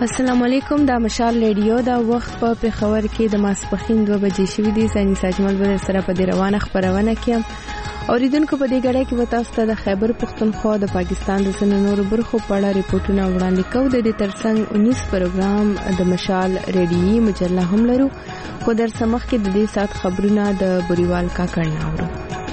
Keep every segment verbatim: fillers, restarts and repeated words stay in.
السلام علیکم. دا مشال ریډیو دا وخت په پېښور کې د ماسپښین دوه بجې شوي دي. ساني ساجمل به سره په دې روانه خبرونه کې اوریدونکو په دې غړې کې به تاسو ته د خیبر پختونخوا د پاکستان د ځینو نورو برخو په اړه ریپورتونه وړاندې کوو. د دې ترڅنګ اونیس پروګرام د مشال ریډیوي مجله هم لرو، خو در سمخ کې د دې سات خبرونه د بریوال کاکړ نه اورو.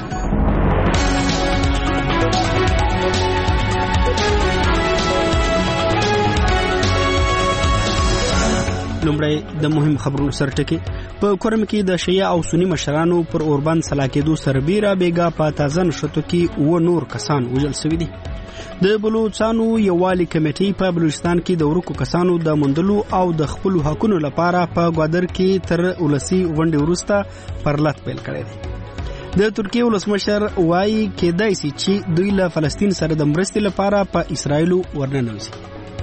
لومړی د مهم خبرونو سرټکی. په کورم کې د شیعه او سنی مشرانو پر اوربند سلاکېدو سربیره بیګا په تازه نشټو کې و نور کسان وژل شوي دي. د بلوچستانو یووالي کمیټې په بلوچستان کې د ورکو کسانو د موندلو او د خپل حقوقو لپاره په ګوادر کې تر ولسی غونډې وروسته پرلط پیل کړی دی. د ترکیه ولسمشر وایي کېدای شي چې دوی له فلسطین سره د مرستې لپاره په اسرائیل ورننوځي.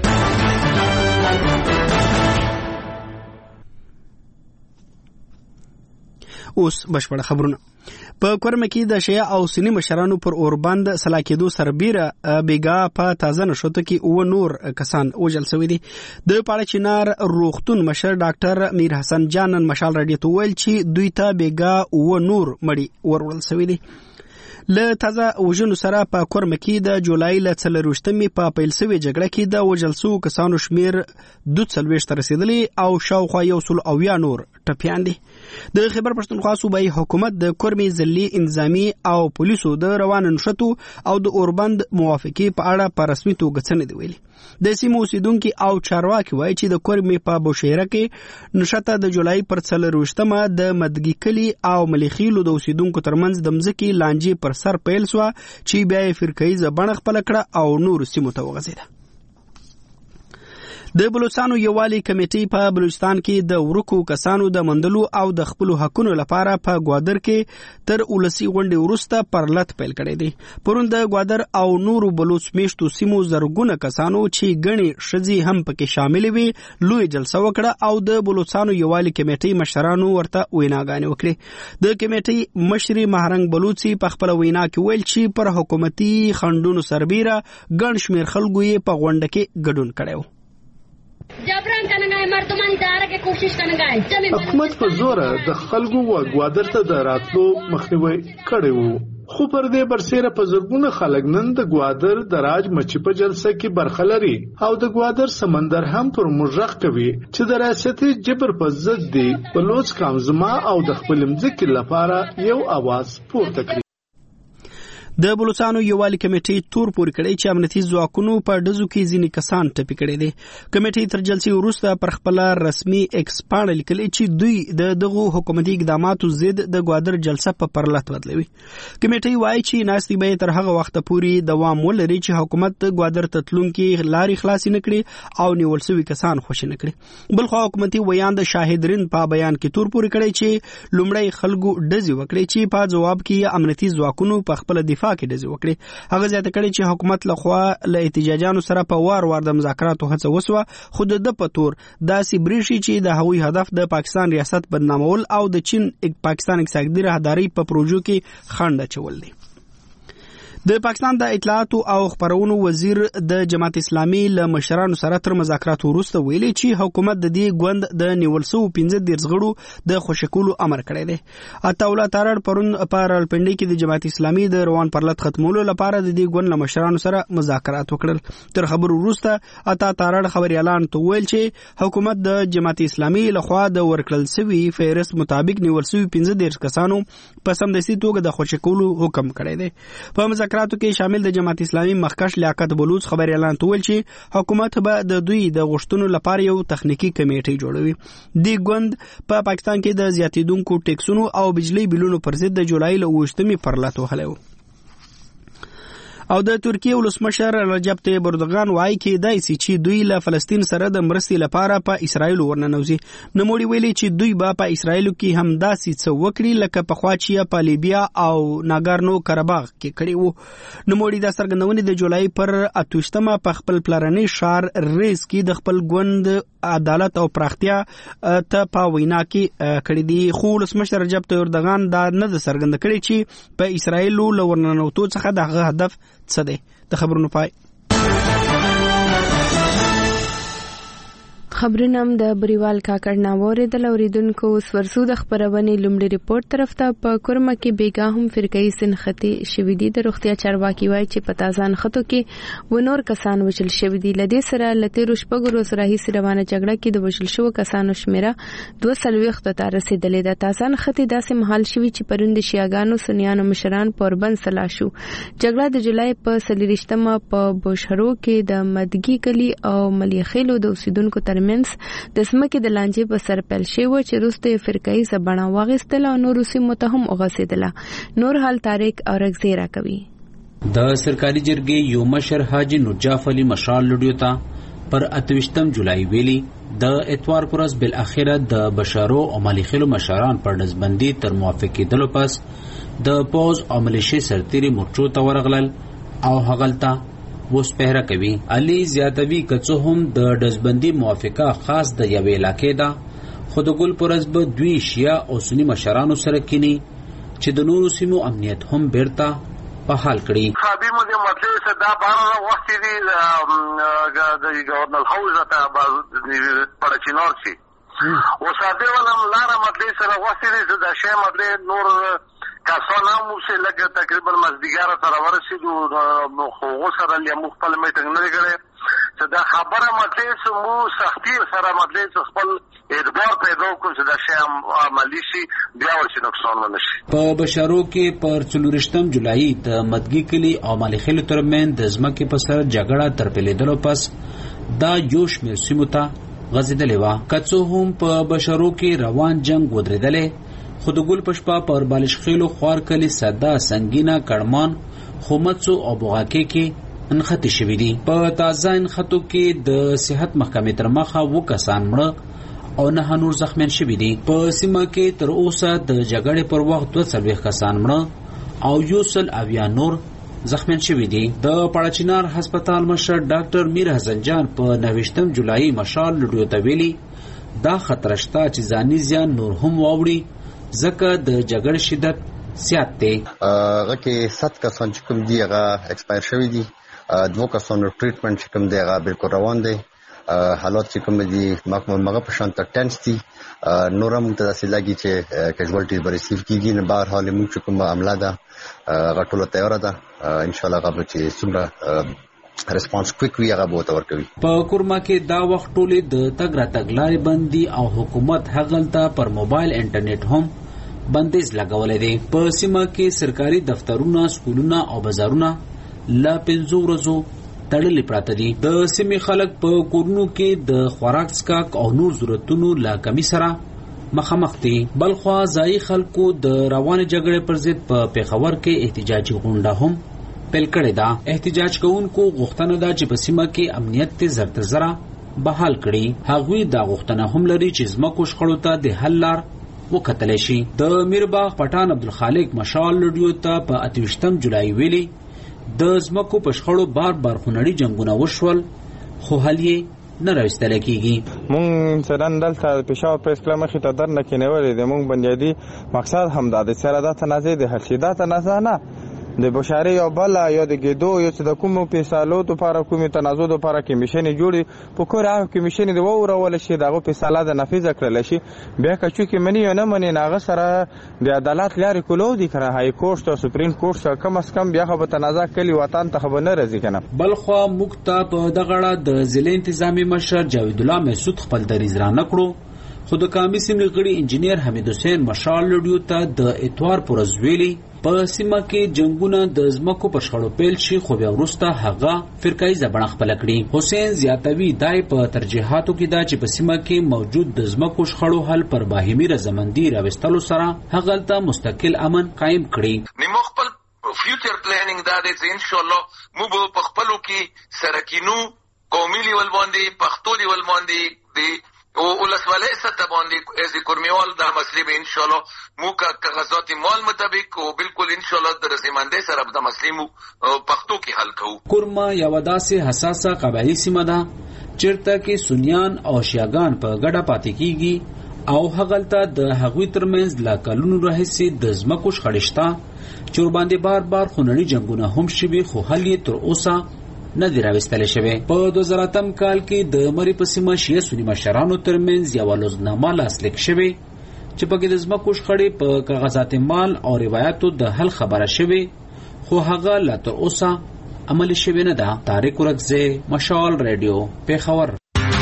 اوس بشپړ خبرونه. په کورم کې د شیعه او سنی مشرانو پر اوربند سلاکېدو سربیره بیګا په تازه نشټو کې و نور کسان وژل شوي دي. د پاړه چنار روغتون مشر ډاکټر میر حسن جانن مشال راډیو ته ویل چې دوی ته بیګا و نور مړي ورول شوي دي. له تازه وژنو سره په کورم کې د جولای له څلرویشتمې په پیل شوې جګړه کې د وژل شوو کسانو شمیر دوه څلوېښت ته رسېدلی او شاوخوا یو سل اویا نور ټپیان دي. د خیبر پښتونخوا صوبایي حکومت د کورمي ضلعي انتظامي او پولیسو د روانو نښتو او د اوربند موافقې په اړه په رسمي توګه څه نه دي ویلي. د سیمو اوسیدونکي او چارواکي وایي چې د کورمي په بوشهره کې نښته د جولای پر څلرویشتمه د مدګي کلي او ملیخیلو د اوسیدونکو ترمنځ د مځکې لانجې پر سر پیل سوه چې بیا یې فرقهیزه بڼه خپله کړه او نورو سیمو ته وغځېده. د بلوچستانو یووالي کمیټې په بلوچستان کې د ورکو کسانو د موندلو او د خپلو حقونو لپاره په ګوادر کې تر ولسی غونډې وروسته پرلط پیل کړی دی. پرون د ګوادر او نورو بلوچ میشتو سیمو زرګونه کسانو چې ګڼې ښځې هم پکې شاملې وي لوی جلسه وکړه او د بلوچستانو یووالي کمیټې مشرانو ورته ویناګانې وکړې. د کمیټې مشر مهرنګ بلوچي په خپل وینا کې ویل چې پر حکومتي خنډونو سربیره ګڼ شمېر خلکو یې په غونډه کې ګډون کړی و. حکومت په زوره د خلکو و ګوادر ته د راتلو مخنیوي کړی وو، خو پر دې برسېره په زرګونه خلک نن د ګوادر د راج مچي په جلسه کې برخه لري او د ګوادر سمندر هم پر مژغ کوي چې د ریاستي جبر په ضد دی بلوچ قام زما او د خپل مځکې لپاره یو आवाज پورته کړي. د بلوچستانو یووالي کمیټې تور پورې کړی چې امنیتي ځواکونو په ډزو کې ځینې کسان ټپي کړي دي. کمیټې تر جلسې وروسته پر خپل رسمي ایکس پاڼه لیکلي چې دوی د دغو حکومتي اقداماتو ضد د ګوادر جلسه په پرلط بدلوي. کمیټې وایي چې ناستې به تر هغه وخته پورې دوام ولري چې حکومت د ګوادر ته تلونکي لارې خلاصې نه کړي او نیول شوي کسان خوشي نه کړي. بلخوا حکومتي ویان د شاهد رند په بیان کې تور پورې کړی چې لومړی خلکو ډزې وکړي چې په جواب کې امنیتي ځواکونو په خپل دفاع کې ډزې وکړي. هغه زیاته کړي چې حکومت لخوا له احتجاجانو سره په وار وار د مذاکراتو هڅه وسوه، خو د ده په تور داسې بریښي چې د هغوی هدف د پاکستان ریاست بدنامول او د چین پاکستان اقتصادي راهداري په پروژو کې خنډ اچول دي. د پاکستان د اطلاعاتو او خبرونو وزیر د جماعت اسلامي له مشرانو سره تر مذاکراتو وروسته ویلي چې حکومت د دې ګوند د نیول شوو پنځه دېرش غړو د خوشي کولو امر کړی دی. عطاالله تارړ پرون په راولپنډۍ کې د جماعت اسلامي د روان پرلط ختمولو لپاره د دې ګوند له مشرانو سره مذاکرات وکړل. تر خبرو وروسته عطا تارړ خبري اعلان ته ویل چې حکومت د جماعت اسلامي لخوا د ورکړل شوي فهرست مطابق نیول شوي پنځه دېرش کسانو په سمدستي توګه د خوشي کولو حکم کړی دی. په مذاکراتو کې شامل د جماعت اسلامي مخکښ لیاقت بلوچ خبري اعلان ته ویل چې حکومت به د دوی د غوښتنو لپاره یو تخنیکی کمیټه جوړوي. دې ګوند په پاکستان کې د زیاتیدونکو ټیکسونو او بجلی بلونو پر ضد د جولای له اوویشتمې پرلط وهلی و. او د ترکیه ولسمشر رجب طیب اردوغان وایي کېدای شي چې دوی له فلسطین سره د مرستې لپاره په اسرائیل ورننوځي. نوموړي ویلي چې دوی به په اسرائیل کې هم داسې څه وکړي لکه پخوا چې په لیبیا او ناګارنو کراباغ کې کړي وو. نوموړي دا څرګندونې د جولای پر اتوشتمه په خپل پلرني ښار ریس کې د خپل ګوند عدالت او پراختیا ته په وینا کې کړي دي. خو ولسمشر رجب طیب اردوغان دا نه د څرګنده کړي چې په اسرائیل له ورننوتو څخه دغه هدف څه دی. د خبرونو پای. خبرونه هم د بریوال کاکړ نه واوریدل. اوریدونکو اوس ورسو د خبرونې لومړی ریپورت طرف ته. په کورمه کې بیګا هم فرقې سنختي شوې دي. د روغتیا چارواکي وایي چې په تازه نښتو کې و نور کسان وژل شوي دي. لدې سره له تیرو شپږو ورځو راهیسې روانه جګړه کې د وژل شوو کسانو شمیره دوه څلوېښتو ته رسېدلې ده. تازه نښتې داسې مهال شوي چې پرون د شیعاګانو سنیانو مشران پوربند سلا شو. جګړه د جولای په څلېرویشتمه په بوشهرو کې د مدګي کلي او ملیخیلو د اوسیدونکو ترمنځ د سمکې د لانجې په سر پیل شوی و چې وروسته یې فرقایي بڼه واخیستله او نورو سیمو ته هم وغځېدله. نور حال طارق اورکزی راکوي. د سرکاري جرګې یو مشر حاجي نجاف علي مشال لډیو ته پر اتویشتم جولای ویلي د اتوار پر ورځ بالاخره د بشارو او ملیخیلو مشران پر نسبندي تر موافق کېدلو پس د پوز او ملیشي سرتیري مورچو ته ورغلل او هغلته وس پهره کوي. علي زیاتوي کڅو هم د دزبندي موافقه خاص د یوې علاقې ده خو د ګل پرز به دوی شیا او سنی مشرانو سره کینی چې د نورو سیمو امنیت هم بیرته په حال کړي. خابي مو د مطلب څه دا بار وخت دی د گورنر هاوس ته پړچینور شي او ساده ولم لاره مطلب سره وخت دی د شی مطلب نور کاسونه مو چې لکه تقریبا مزدیګاره سره ورسېدو خو سره لې مختل مې څنګه نه کړې چې دا خبره مطلب مو سختي سره مطلب خپل اعتبار پیدا کوم چې دا شی عملی شي بیا ورشي نقصان ونشي. په بشارو کې پر څلورشتم جولای د مدګي کلی او مالیخیل ترمن د ځمکې په سر جګړه تر پیلېدلو پس دا جوش مې سیمو ته غځېدلې وه. کڅو هم په بشارو کې روان جنگ ودرېدلې خود ګل پشپا پر بالشخیلو خوار کلی صدا سنگینا کړمان خومڅو او بوغاکې کې انختی شوی دي. په تازه انخطو کې د صحت محکمې تر مخه و کسان مړه او نه نور زخمیان شوی دي. په سیمه کې تر اوسه د جګړې پر وخت دوه څلوېښت کسان مړه او یو سل اویا نور زخمیان شوی دي. د پړچینار هسپتال مشر ډاکټر میر حسن جان په نوښتم جولای مشال لډیو ته ویلي دا خطر شته چې ځاني زیان نور هم واوړي ځکه د جګړې شدت زیات دی. هغه کې ست کسان چې کوم دی هغه ایکسپایر شوی دي. دوه کسانو ټریټمنټ چې کوم دی هغه بالکل روان دی. حالات چې کوم دي مکمل مغه په شان تر ټنس دي. نورم متداسي لګي چې کیژوالټیز به ریسیو کیږي. نه بهر حال موږ چې کوم عمله ده غټوله تیار ده. ان شاء الله هغه چې څومره ریسپانس کویک وی هغه به ورکوي. په کورما کې دا وخت ټولې د تګ را تګ لارې بندي او حکومت هغلته پر موبایل انټرنیټ هم بندیز لګولې دي. په سیمه کې سرکاري دفترونه سکولونه او بازارونه لا پنځو ورځو تړلې پراته دي. د سیمې خلک په کورونو کې د خوراک څښاک او نور ضرورتونو لا کمی سره مخامخ دي. بلخوا ځایي خلکو د روانې جګړې پر ضد په پیښور کې احتجاجي غونډه هم پیل کړې ده. احتجاج کوونکو غوښتنه ده چې په سیمه کې امنیت ته زر تر زره بحال کړي. هغوی دا غوښتنه هم لري چې ځمکو شخړو ته د حل لار وکتلی شي. د میرباغ پټان عبدالخالق مشال لډیو ته په اتویشتم جولای ویلي د ځمکو په شخړو بار بار خونړي جنګونه وشول خو حل یې نه راوستل کېږي. مونږ سران دلته پېښور پریس کلب مخې ته درنه کېنولې د مونږ بنیادي مقصد همدا دی چې دا تنازع د حل شي. دا تنازع نه د بشاري او بل یا د ګېدو یا چې د کومو فیصلو لپاره کومې تنازع لپاره کمیشنې جوړې په کور هغه کمیشنې د وورول شي دغه فیصله د نفیذ کړل شي. بیا که چې منی نه منی ناغه سره د عدالت لارې کولو دي کنه های کورټ او سپریم کورټ سره کم از کم بیا خو به تنازع کلی وطن ته خبر نه راځي کنه. بلخوا مکتا په دغه د ضلع انتظامی مشر جاوید الله مسعود خپل دریز را نکړو خو د کامی سیمې غړي انجینیر حمید حسین مشال لډیو ته د اتوار پر ورځ په سیمه کې جنگونه د ځمکو پر شخړو پیل شي خو بیا وروسته هغه فرقایي بڼه خپله کړي. حسین زیاتوي دای په ترجیحاتو کې دا چې په سیمه کې موجود د ځمکو شخړو حل پر باهمي رضامندي راوستلو سره هغلته مستقل امن قایم کړي. نیمو خپل فیوچر پلانینګ دا دی چې ان شاء الله موږ په خپلو کې سرکینو قومي لیول باندې پښتو لیول باندې دی او ولسوالۍ سطح باندې از کورمیوال دا مسلې به ان شاء الله مو کا کاغذات مال مطابق او بالکل ان شاء الله د رضامندۍ سره د مسلې مو پښتو کې حل کوو. کورما یو داسې حساسه قبایلی سیمه ده چیرته کې سنیان او شیعاګان په ګډه پاتې کیږي او هغلته د هغوی ترمنځ لا کلونو راهیسې د ځمکو شخړې شته چې ورباندې بار بار خونړي جنګونه هم شوي خو حل یې تر اوسه نه دی راوستل شوی. په دوه زره اتم کال کې د مری په سیمه شیعه سنی مشرانو ترمنځ یو لوزنامه لاسلیک شوی چې پکې د ځمکو شخړې په کاغذات مال او روایتو د حل خبره شوی، خو هغه لا تر اوسه عملي شوی نه ده. طارق ورکزی، مشال رادیو، پیښور.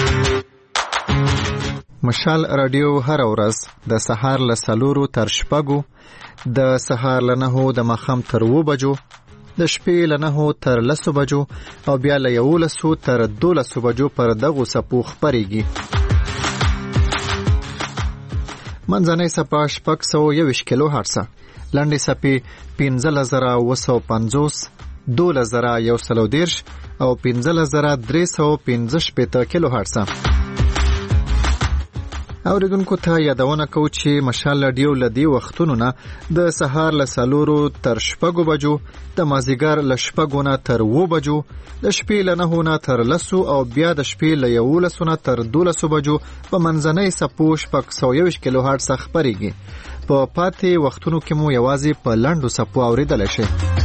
مشال رادیو هر ورځ د سهار له څلورو تر شپږو، د سهار له نهو د ماښام تر اووه بجو، د شپې له نهو تر لسو بجو او بیا له یولسو تر دولسو بجو پر دغو څپو خپرېږي. منځنۍ څپه شپږ سوه یوویشت کیلو هرټزه، لنډې څپې پنځلس زره اووه سوه پنځوس، دولس زره یو سل او دېرش او پنځلس زره درې سوه پنځه شپېته کیلو هرټزه. اوریدونکو ته یادونه کوو چې مشال رادیو له دې وختونو نه د سهار له څلورو تر شپږو بجو، د مازدیګر له شپږو نه تر اووه بجو، د شپې له نهو نه تر لسو او بیا د شپې له یولسو نه تر دولسو بجو په منځنۍ څپو شپږ سوه یوویشت کیلو هرټزه خپرېږي. په پاتې وختونو کې مو یوازې په لنډو څپو اورېدلی شئ.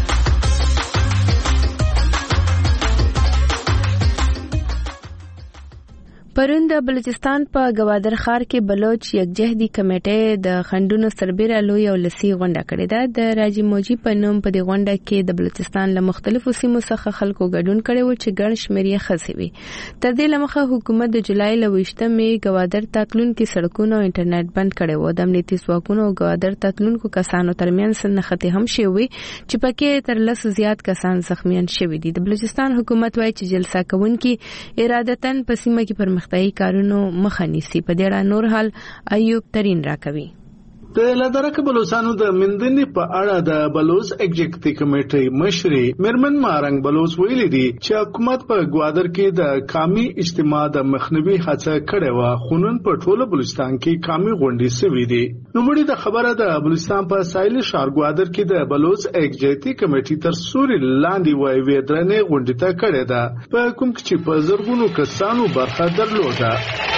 پرون د بلوچستان په گوادر ښار کې بلوچ یکجهتي کمیټې د خنډونو سربیره لوی او لسی غونډه کړې ده. د راجی موجي په نوم په دې غونډه کې د بلوچستان له مختلفو سیمو څخه خلکو ګډون کړی و چې ګڼ شمېر یې ښځې وې. تر دې له مخه حکومت د جولای له ویشتمې گوادر ته تلونکي سړکونه او انټرنیټ بند کړی و. د امنیتي ځواکونو او گوادر ته تلونکو کسانو ترمنځ نښتې هم شوې وې چې پکې تر لسو زیات کسان زخمیان شوي دي. د بلوچستان حکومت وایي چې جلسه کوونکي ارادتاً په سیمه کې پر مختلفي کارونو مخه نیسي. په دې اړه نور حال ایوب ترین راکوي. د لدرک بلوچستانو د مندنې په اړه د بلوچ ایگزیکټیو کمیټې مشري میرمن مارنګ بلوچ ویلي دي چې حکومت په گوادر کې د قومي اجتماع د مخنیوي هڅه کړې و، خو نن په ټوله بلوچستان کې قومي غونډې شوې دي. نوموړي د خبره د بلوچستان په ساحلي ښار گوادر کې د بلوچ ایگزیکټیو کمیټې تر سوري لاندې وای ویدرنې غونډې ته کړې ده، په کوم کې چې په زرګونو کسانو برخه درلوده.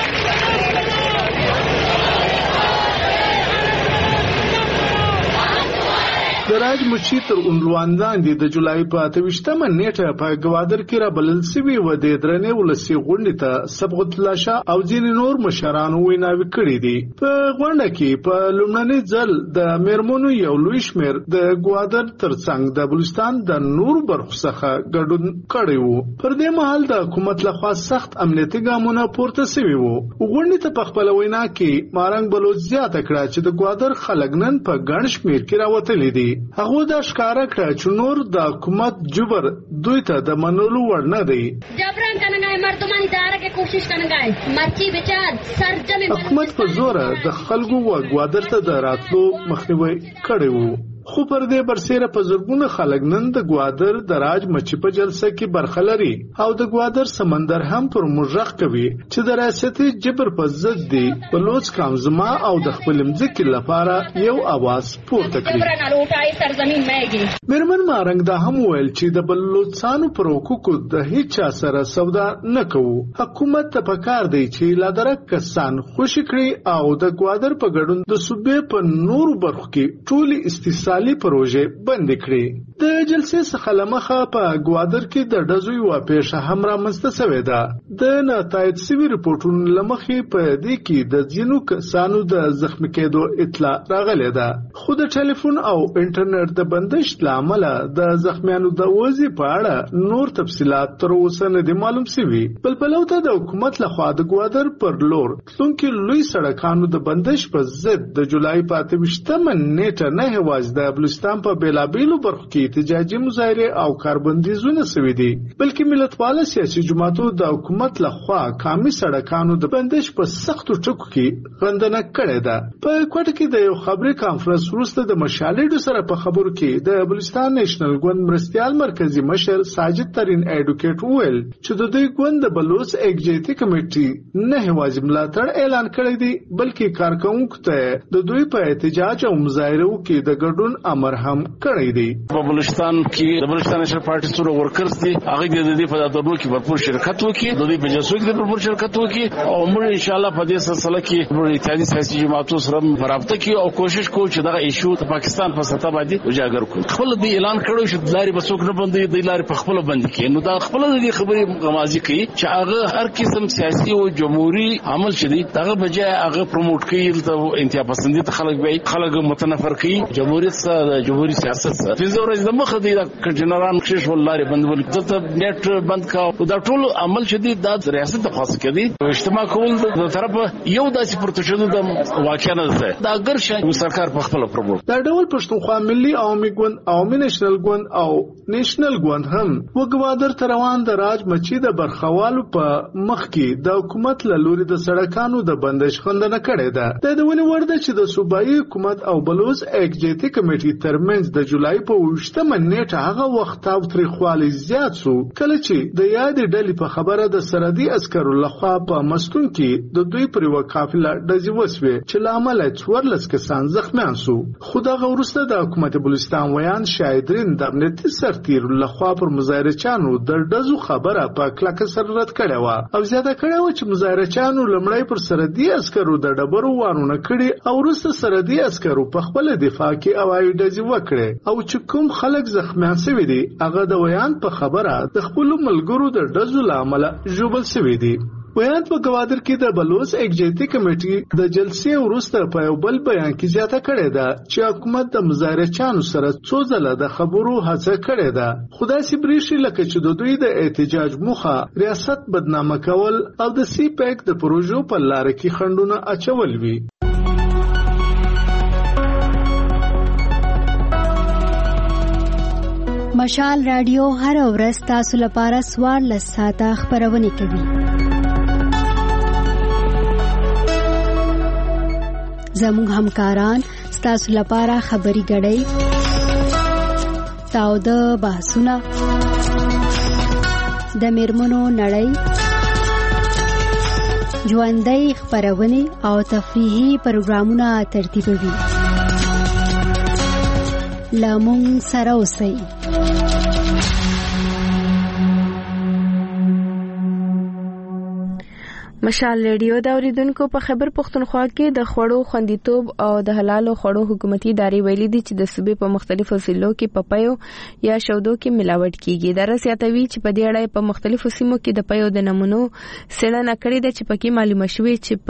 د راج مچی تر عنوان لاندې د جولای په اته ویشتمه نیټه په گوادر کې را بلل شوي و د درنې ولسي غونډې ته صبغت الله شاه او ځینې نور مشرانو ویناوې کړې دي. په غونډه کې په لومړني ځل د میرمنو یو لوی شمېر د گوادر ترڅنګ د بلوچستان د نورو برخو څخه ګډون کړی و. پر دې مهال د حکومت لخوا سخت امنیتي ګامونه پورته شوي وو. غونډې ته په خپله وینا کې مارنګ بلوچ زیاته کړه چې د گوادر خلک نن په ګڼ شمېر کې راوتلي دي. هغه دا ښکارا کړ چې نور د حکومت جبر دوی ته د منلو وړ نه دی. جبران کننګای مردمانی داره کې کوشش کننګای مرچی بچاد سرجمه حکومت په زور د خلکو و گوادر ته د راتلو مخنیوي کړی وو، خو پر دې برسېره په زرګونه خلک نن د گوادر د راج مچی په جلسه کې برخه لري او د گوادر سمندر هم پر مژغ کوي چې د ریاستي جبر په ضد دی. بلوچ قوم زما او د خپل مځکې لپاره یو اواز پورته کړي. میرمن مارنګ دا هم ویل چې د بلوچستانو پر حقوقو د هیڅ چا سره سودا نه کوو. حکومت ته پکار دی چې لادرک کسان خوشی کړي او د گوادر په ګډون د صوبې په نورو برخو کې ټولي استثماري پروژې بند کړي. د جلسې څخه لمخه په گوادر کې د ډزو یو پیښه هم رامنځته شوې ده. د نتایج سوي رپورټونو لمخې په دې کې د ځینو کسانو د زخمی کېدو اطلاع راغلې ده، خو د ټلیفون او انټرنیټ د بندش له امله د زخمیانو د وضعیت په اړه نور تفصيلات تر اوسه نه دي معلوم شوي. بل بلو ته د حکومت لخوا د گوادر پر لور تلونکي لوی سړکانو د بندش په ضد د جولای په اته ویشتمه نیټه نه هواز د بلوچستان په بیلابیلو برخو کې احتجاجي مظاهرې او کاربندیزونه شوي دي، بلکې ملتپاله سیاسي جماعتونو د حکومت لخوا قومي سړکانو د بندش په سختو ټکو کې غندنه کړې ده. په کوټه کې د یو خبري کانفرنس وروسته د مشالېډو سره په خبرو کې د بلوچستان نېشنل ګوند مرستيال مرکزی مشر ساجد ترین ایډوکیټ وویل چې د دوی ګوند د بلوچ ایگزیکټیو کمیټې نه هوازي ملاتړ اعلان کړی دی، بلکې کارکونکو ته د دوی په احتجاج او مظاهرو کې د ګډون امر هم کړی دی. په بلوچستان کې د بلوچستان نېشنل پارټي څو ورکرز دي هغه د دې په داتورو کې بھرپور شرکت وکړي، د دې په جلسو کې بھرپور شرکت وکړي او موږ ان شاء الله په دې سلسله کې موږ اتحادیه سیاسي جماعتونو سره رابطه کوي او کوشش کوو چې دا ایشو د پاکستان په سطح باندې اجاګر کړو. خپل دې اعلان کړو چې لاري بسوک نه بندي، د لاري په خپل باندې کې نو دا خپل دې خبرې غمازي کوي چې هغه هر قسم سیاسي او جمهوریت عمل شدي دغه بجای هغه پروموټ کوي د انتها پسندي ته خلک به خلک متنفر کوي جمهوریت سره جمهوریت سیاست سره په زور د مخ دې د کنټینران کښې ولاري بندول ته نیټ بند کا دا ټول عمل شدي د ریاست د خاص کړي اجتماع کول د طرفه یو داسې پروتشنو د واقعا نه ده دا اگر شای سرکار په خپل پروګرام دا ډول پښتونخوا ملي عوامي ګوند عوامي نېشنل ګوند او نېشنل ګوند هم وګوادر تروان د راج مچي د برخوالو په مخ کې د حکومت له لوري د سړکانو د بندش خندنه کړې ده. د ونی ورده چې د صوبایي حکومت او بلوز ایگزیکټیو کمیټې ترمنځ د جولای په وشتمه نیټه هغه وخت او تاریخوالي زیات سو کله چې د یاد ډلې په خبره د سرحدي عسکرو لخوا په مستون کې د دوی پر وکافله د ځوسوي چې لامل څورلس کسان زخمیان سو. خدای ورسته د حکومت بلوچستان ویان شاهدرین د امنیتي سرتیر لخوا پر مظاهرچانو د دزو خبره په کلکه سره رد کړې و او زیاته کړې و چې مظاهرچانو لمړی پر سرحدي عسکرو د ډبرو وارونه کړي او ورسته سرحدي عسکرو په خپل دفاع کې اوایي دزي وکړي او چې کوم خلک زخمیان شوي دي هغه د ویان په خبره د خپل ملګرو د دزو لامل جوبل شوي دي. ویان په گوادر کې د بلوچ ایگزیکټیو کمیټې د جلسې وروسته په یو بل بیان کې زیاته کړې ده چې حکومت د مظاهرچانو سره څو ځله د خبرو هڅه کړې ده خو داسې بریښي لکه چې د دوی د احتجاج موخه ریاست بدنامه کول او د سی پیک د پروژو په لار کې خنډونه اچول وي. مشال رادیو هر ورځ تاسو لپاره څوارلس ساعته خبرونه کوي. زموږ همکاران ستاسو لپاره خبري غړي تاو د بحثونه د میرمنو نړۍ ژوندۍ خبرونه او تفریحي پروګرامونه ترتیبوي. لامون سره اوسئ. مشال ریډیو دا اوریدونکو په خبر پښتونخوا کې د خوړو خوندیتوب او د حلالو خوړو حکومتي ادارې ویلي دي چې د صوبې په مختلفو ضلعو کې پپایو یا شودو کې ملاوټ کیږي. دا رسیاتوي چې په دې اړه په مختلفو سیمو کې د پپایو د نمونو څېړنه کړې ده چې پکې معلومه شوې چې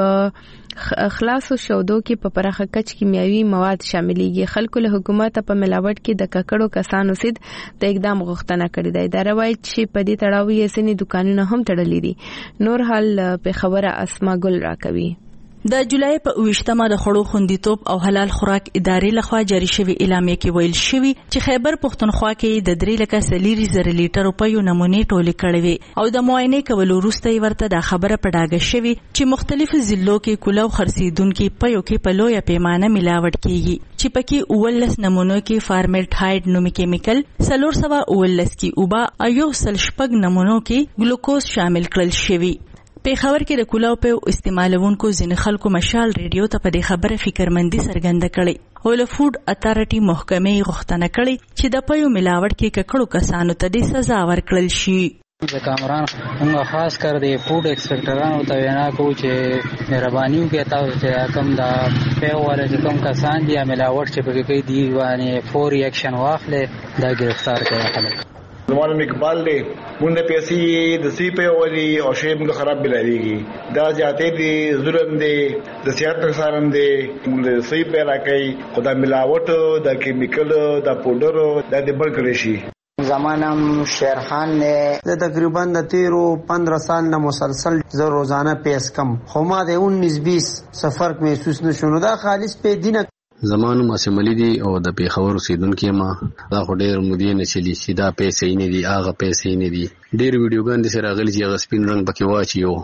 په خلاصو شودو کې په پراخه کچ کیمیاوي مواد شاملېږي. خلکو له حکومت په ملاوټ کې د ککړو کسانو سید د اقدام غوښتنه کړې ده. دا روایت چې په دې تړاو یې سنې دکانونه هم تړلې دي. نور حال په خبره اسما ګل راکوي. د جولای په اوویشتمه د خوړو خوندیتوب او حلال خوراک ادارې لخوا جاری شوی اعلامیه کې ویل شوی چې خیبر پښتونخوا کې د درې لکه سلیری زر لیټر په یو نمونې ټولې کړې وي او د معاینې کولو وروسته ورته د خبره پډاګه شوی چې مختلفو ضلعو کې کولو خرڅیدونکو په یو کې په لویه پیمانه ملاوټ کیږي چې پکې اولس نمونو کې فارمالډهایډ نومي کیمیکل سلور سوا اولس کې اوبا او یو سل شپږ نمونو کې ګلوکوز شامل کړل شوی. په خبر کې د کولاو په استعمالونکو ځینې خلکو مشال ریډیو ته په دې خبره فکرمندي څرګنده کړې او له فود اتارټي محکمې غوښتنه کړې چې د پيو ملاوټ کې ککړو کسانو ته د سزا ورکړل شي. د کامران موږ خاص کر د فود ایکسپیکټرانو ته وینا کوو چې مهرباني وکړئ تاسو چې کوم د پیو ولا چې کوم کسان دي ملاوټ چې پکې کوي دی باندې فوري اکشن واخلې دا گرفتار کړي خلک. زمانه مقبال دی مونږ د پیسې د سی په وری او شی موږ خراب بلایږي دا ځاتې دي ظلم دی د سیاست نقصان دی موږ د سی په راکې خدای ملاوټ د کیمیکل د پودر د دې بل کړی شي. زمانم شیرخان نے د تقریبا د تیرو پندرہ سال نه مسلسل زه روزانه پیس کم خو ما د انیس بیس سفر محسوس نشونو دا خالص په دینه زمانو مسملی دي او د پیښور اوسیدونکو ما دا خو ډېر مودې نه چلی چې دا پیسې نه دي هغه پیسې نه دي. ډېر ویډیوګان د سره غلي چې غسپین رنگ پکې واچیو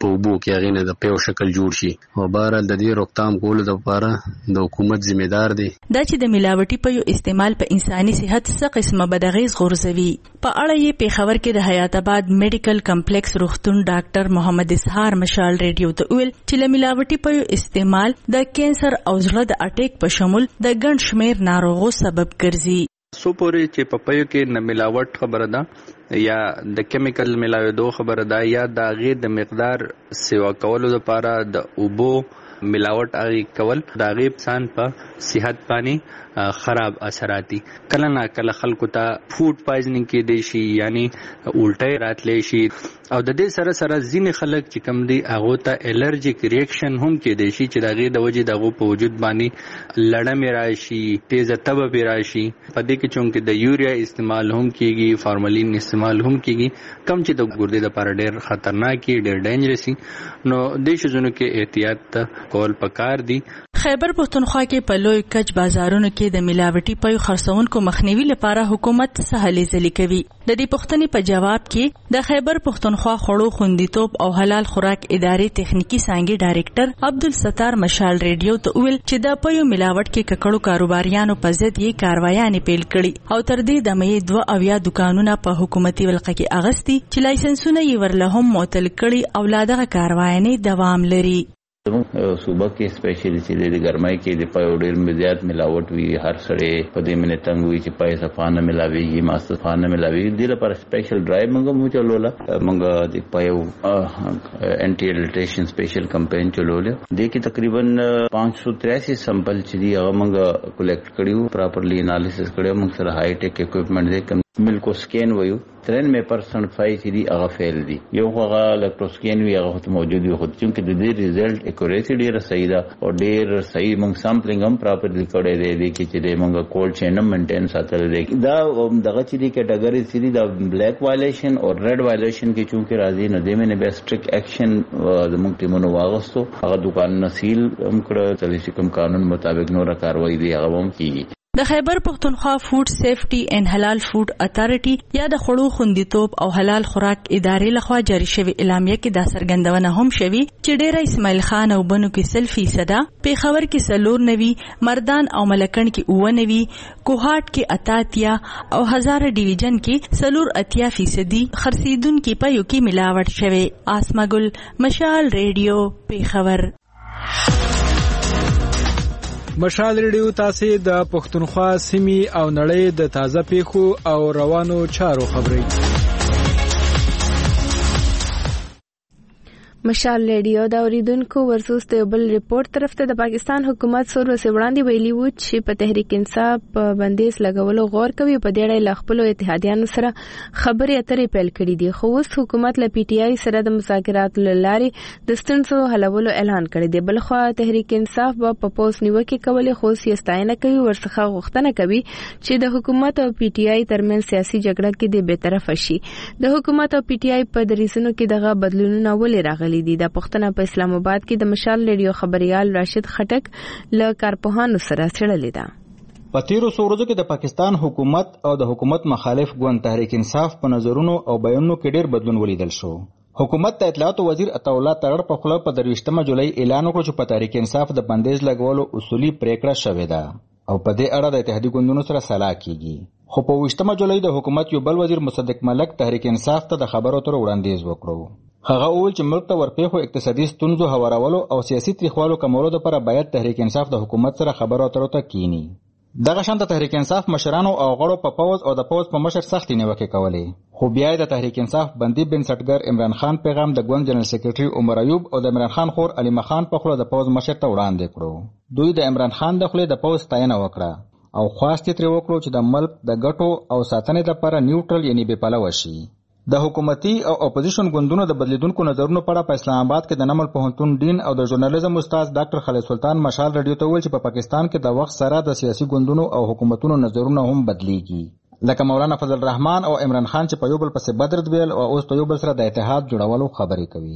په وبو کې هغه نه د پیو شکل جوړ شي او بهر د دې روکتام کولو لپاره د حکومت ذمہ دار دی دا چې د ملاوټي پیو استعمال په انساني صحت څخه قسمه بدغیز غورځوي. په اړه یې پیښور کې د حیات آباد میډیکل کمپلیکس روغتون ډاکټر محمد اسحار مشال ریډیو ته ویل چې ملاوټي پیو استعمال د کینسر او زړه د اټیک په شمول د ګڼ شمیر ناروغو سبب ګرځي. سو پورې چې په پیو کې نه ملاوټ خبره ده یا د کیمیکل ملاوېدو خبره ده یا د هغې د مقدار سیوا کولو لپاره د اوبو ملاوټ هغې کول د هغې انسان په صحت باندې خراب اثراتي. کله نه کله خلکو ته فوډ پایزنینګ کېدی شي یعنی الټۍ راتلی شي او د دې سره سره ځینې خلک چې کوم دي هغو ته الرجیک ریاکشن هم کېدی شي چې د هغې د وجې د هغو په وجود باندې لړمې راشي تیزه تبه پرې راشي. په دې کې چونکې د یوریا استعمال هم کېږي فارملین استعمال هم کېږي کم چې د ګردې دپاره ډېر خطرناک وي ډېر ډینجرس وي نو دې شیزونو کې احتیاط کول پکار دي. خیبر پښتونخوا کې په لوی کچ بازارونو کې د ملاوټي پیو خرڅونکو مخنیوي لپاره حکومت څه هلې ځلې کوي. د دې پوښتنې په جواب کې د خیبر پښتونخوا خوړو خوندیتوب او حلال خوراک ادارې تخنیکی څانګې ډایرکټر عبدالستار مشال ریډیو ته ویل چې د پیو ملاوټ کې ککړو کاروباریانو په ضد یې کاروایانې پیل کړي او تر دې دمه یې دوه اویا دکانونه په حکومتي ولقه کې اغستي چې لایسنسونه یې ورله هم معطل کړي او لا دغه کاروایانې دوام لري. زموږ صوبه کې سپیشلی چې د ګرمۍ کې د پیو ډېر زیات ملاوټ وي هر سړی په دې منې تنګ وي چې پای صفا نه ملاویږي ماست صفا نه ملاویږي. دې لپاره سپیشل ډرایو موږ مو چلوله موږ د پیو انټي اډلټریشن سپیشل کمپین چلوله. دې کې تقریبا پانچ سو تریاسی سمپل چې دی هغه موږ کلیکټ کړیو پراپرلی انالیسس کړیو. موږ سره هائی ټیک اکوپمنټ دی ملکو سکین ویو ترنمه پرسنٹ فائی چې دی هغه فیل دی یو هغه الکتروسکین وی هغه موجود وي خو چې د دې ریزلټ اکوریسی ډیره صحیح ده او ډیر صحیح موږ سامپلینګ هم پراپرلی کړی دی دی چې د موږ کولډ چین هم مینټین ساتل دی. دا دغه چې دی کټګوري چې دی د بلیک وایلیشن او ریډ وایلیشن کې چونکه راځي نه دی مې به سټریک اکشن د موږ ټیمونو واغستو هغه دکان نسیل هم کړ چې کوم قانون مطابق نور کاروایی دی هغه هم کیږي. د خیبر پښتونخوا فوډ سیفټي اینڈ حلال فوډ اتارټي یا د خوړو خوندیتوب او حلال خوراک ادارې لخوا جاری شوی اعلامیه کې دا څرګندونه هم شوی چې ډیره اسماعیل خان او بنو کې سل فیصده پیښور کې سلور نوي مردان او ملکن کې اوه نوي کوهاټ کې اتاتیا او هزار ډیویژن کې سلور اتیا فیصدي خرڅیدونکو په یو کې ملاوټ شوی. آسما ګل مشال ریډیو پیښور. مشال ریډیو تاسو د پښتونخوا سیمې او نړۍ د تازه پیښو او روانو چارو خبري. مشال ریډیو دا اوریدونکو ورسوس ته بل ریپورت طرف ته د پاکستان حکومت سور وسه وړاندې ویلي و چې په تحریک انصاف په بندیز لګولو غور کوي په دې اړه خپل اتحادیانو سره خبرې اترې پیل کړې دي. خو اوس حکومت له پی ټی آی سره د مذاکراتو لارې د ستونزو حلولو اعلان کړی دی. بلخوا تحریک انصاف به په پوس نیوکه کولې خو سیاستاینه کوي ورڅخه غوښتنه کوي چې د حکومت او پی ټی آی ترمن سیاسي جګړه کې د بیطرفه شي. د حکومت او پی ټی آی په دریسونو کې دغه بدلونونه ولې راغلي دي. د پښتنه په اسلام آباد کې د مشال ریډیو خبريال راشد خټک له کارپوهانو سره څېړلې ده. په تیرو څو ورځو کې د پاکستان حکومت او د حکومت مخالف ګوند تحریک انصاف په نظرونو او بیانونو کې ډېر بدلون ولیدل شو. حکومت د اطلاعاتو وزیر عطاالله ترړ په خپل په درویشتمه جولای اعلان وکړ چې په تحریک انصاف د بندیز لګولو اصولي پریکړه شوې ده او په دې اړه د اتحادیې ګوندونو سره سلا کیږي. خو په ویشتمه جولای د حکومت یو بل وزیر مصدق ملک تحریک انصاف ته د خبرو تر وړاندیز وکړو. هغه وویل چې ملک ته ورپېښو اقتصادي ستونزو هوارولو او سیاسي تریخوالو کمولو لپاره باید تحریک انصاف د حکومت سره خبرو اترو ته کینی. دغه شان د تحریک انصاف مشرانو او غړو په پوز او د پوز په مشر سختي نیوکې کولې خو بیا د تحریک انصاف بندي بنسټګر عمران خان پیغام د ګوند جنرال سیکریټري عمر ایوب او د عمران خان خور علي مخان په خله د پوز مشر ته وړاندې کړو. دوی د عمران خان د خله د پوز ستاینه وکړه او خواست ترې وکړو چې د ملک د ګټو او ساتنې لپاره نیوټرل یعنی بې پلوه شي. د حکومتي او اپوزیشن ګوندونو د بدلیدونکو نظرونو په اړه په اسلام آباد کې د نمل پوهنتون ډین او د ژورنالیزم استاد ډاکټر خالد سلطان مشال ریډیو ته ویل چې په پاکستان کې د وخت سره د سیاسي ګوندونو او حکومتونو نظرونه هم بدلیږي لکه مولانا فضل الرحمن او عمران خان چې په یو بل پسې بدرد ویل او اوس په یو بل سره د اتحاد جوړولو خبرې کوي.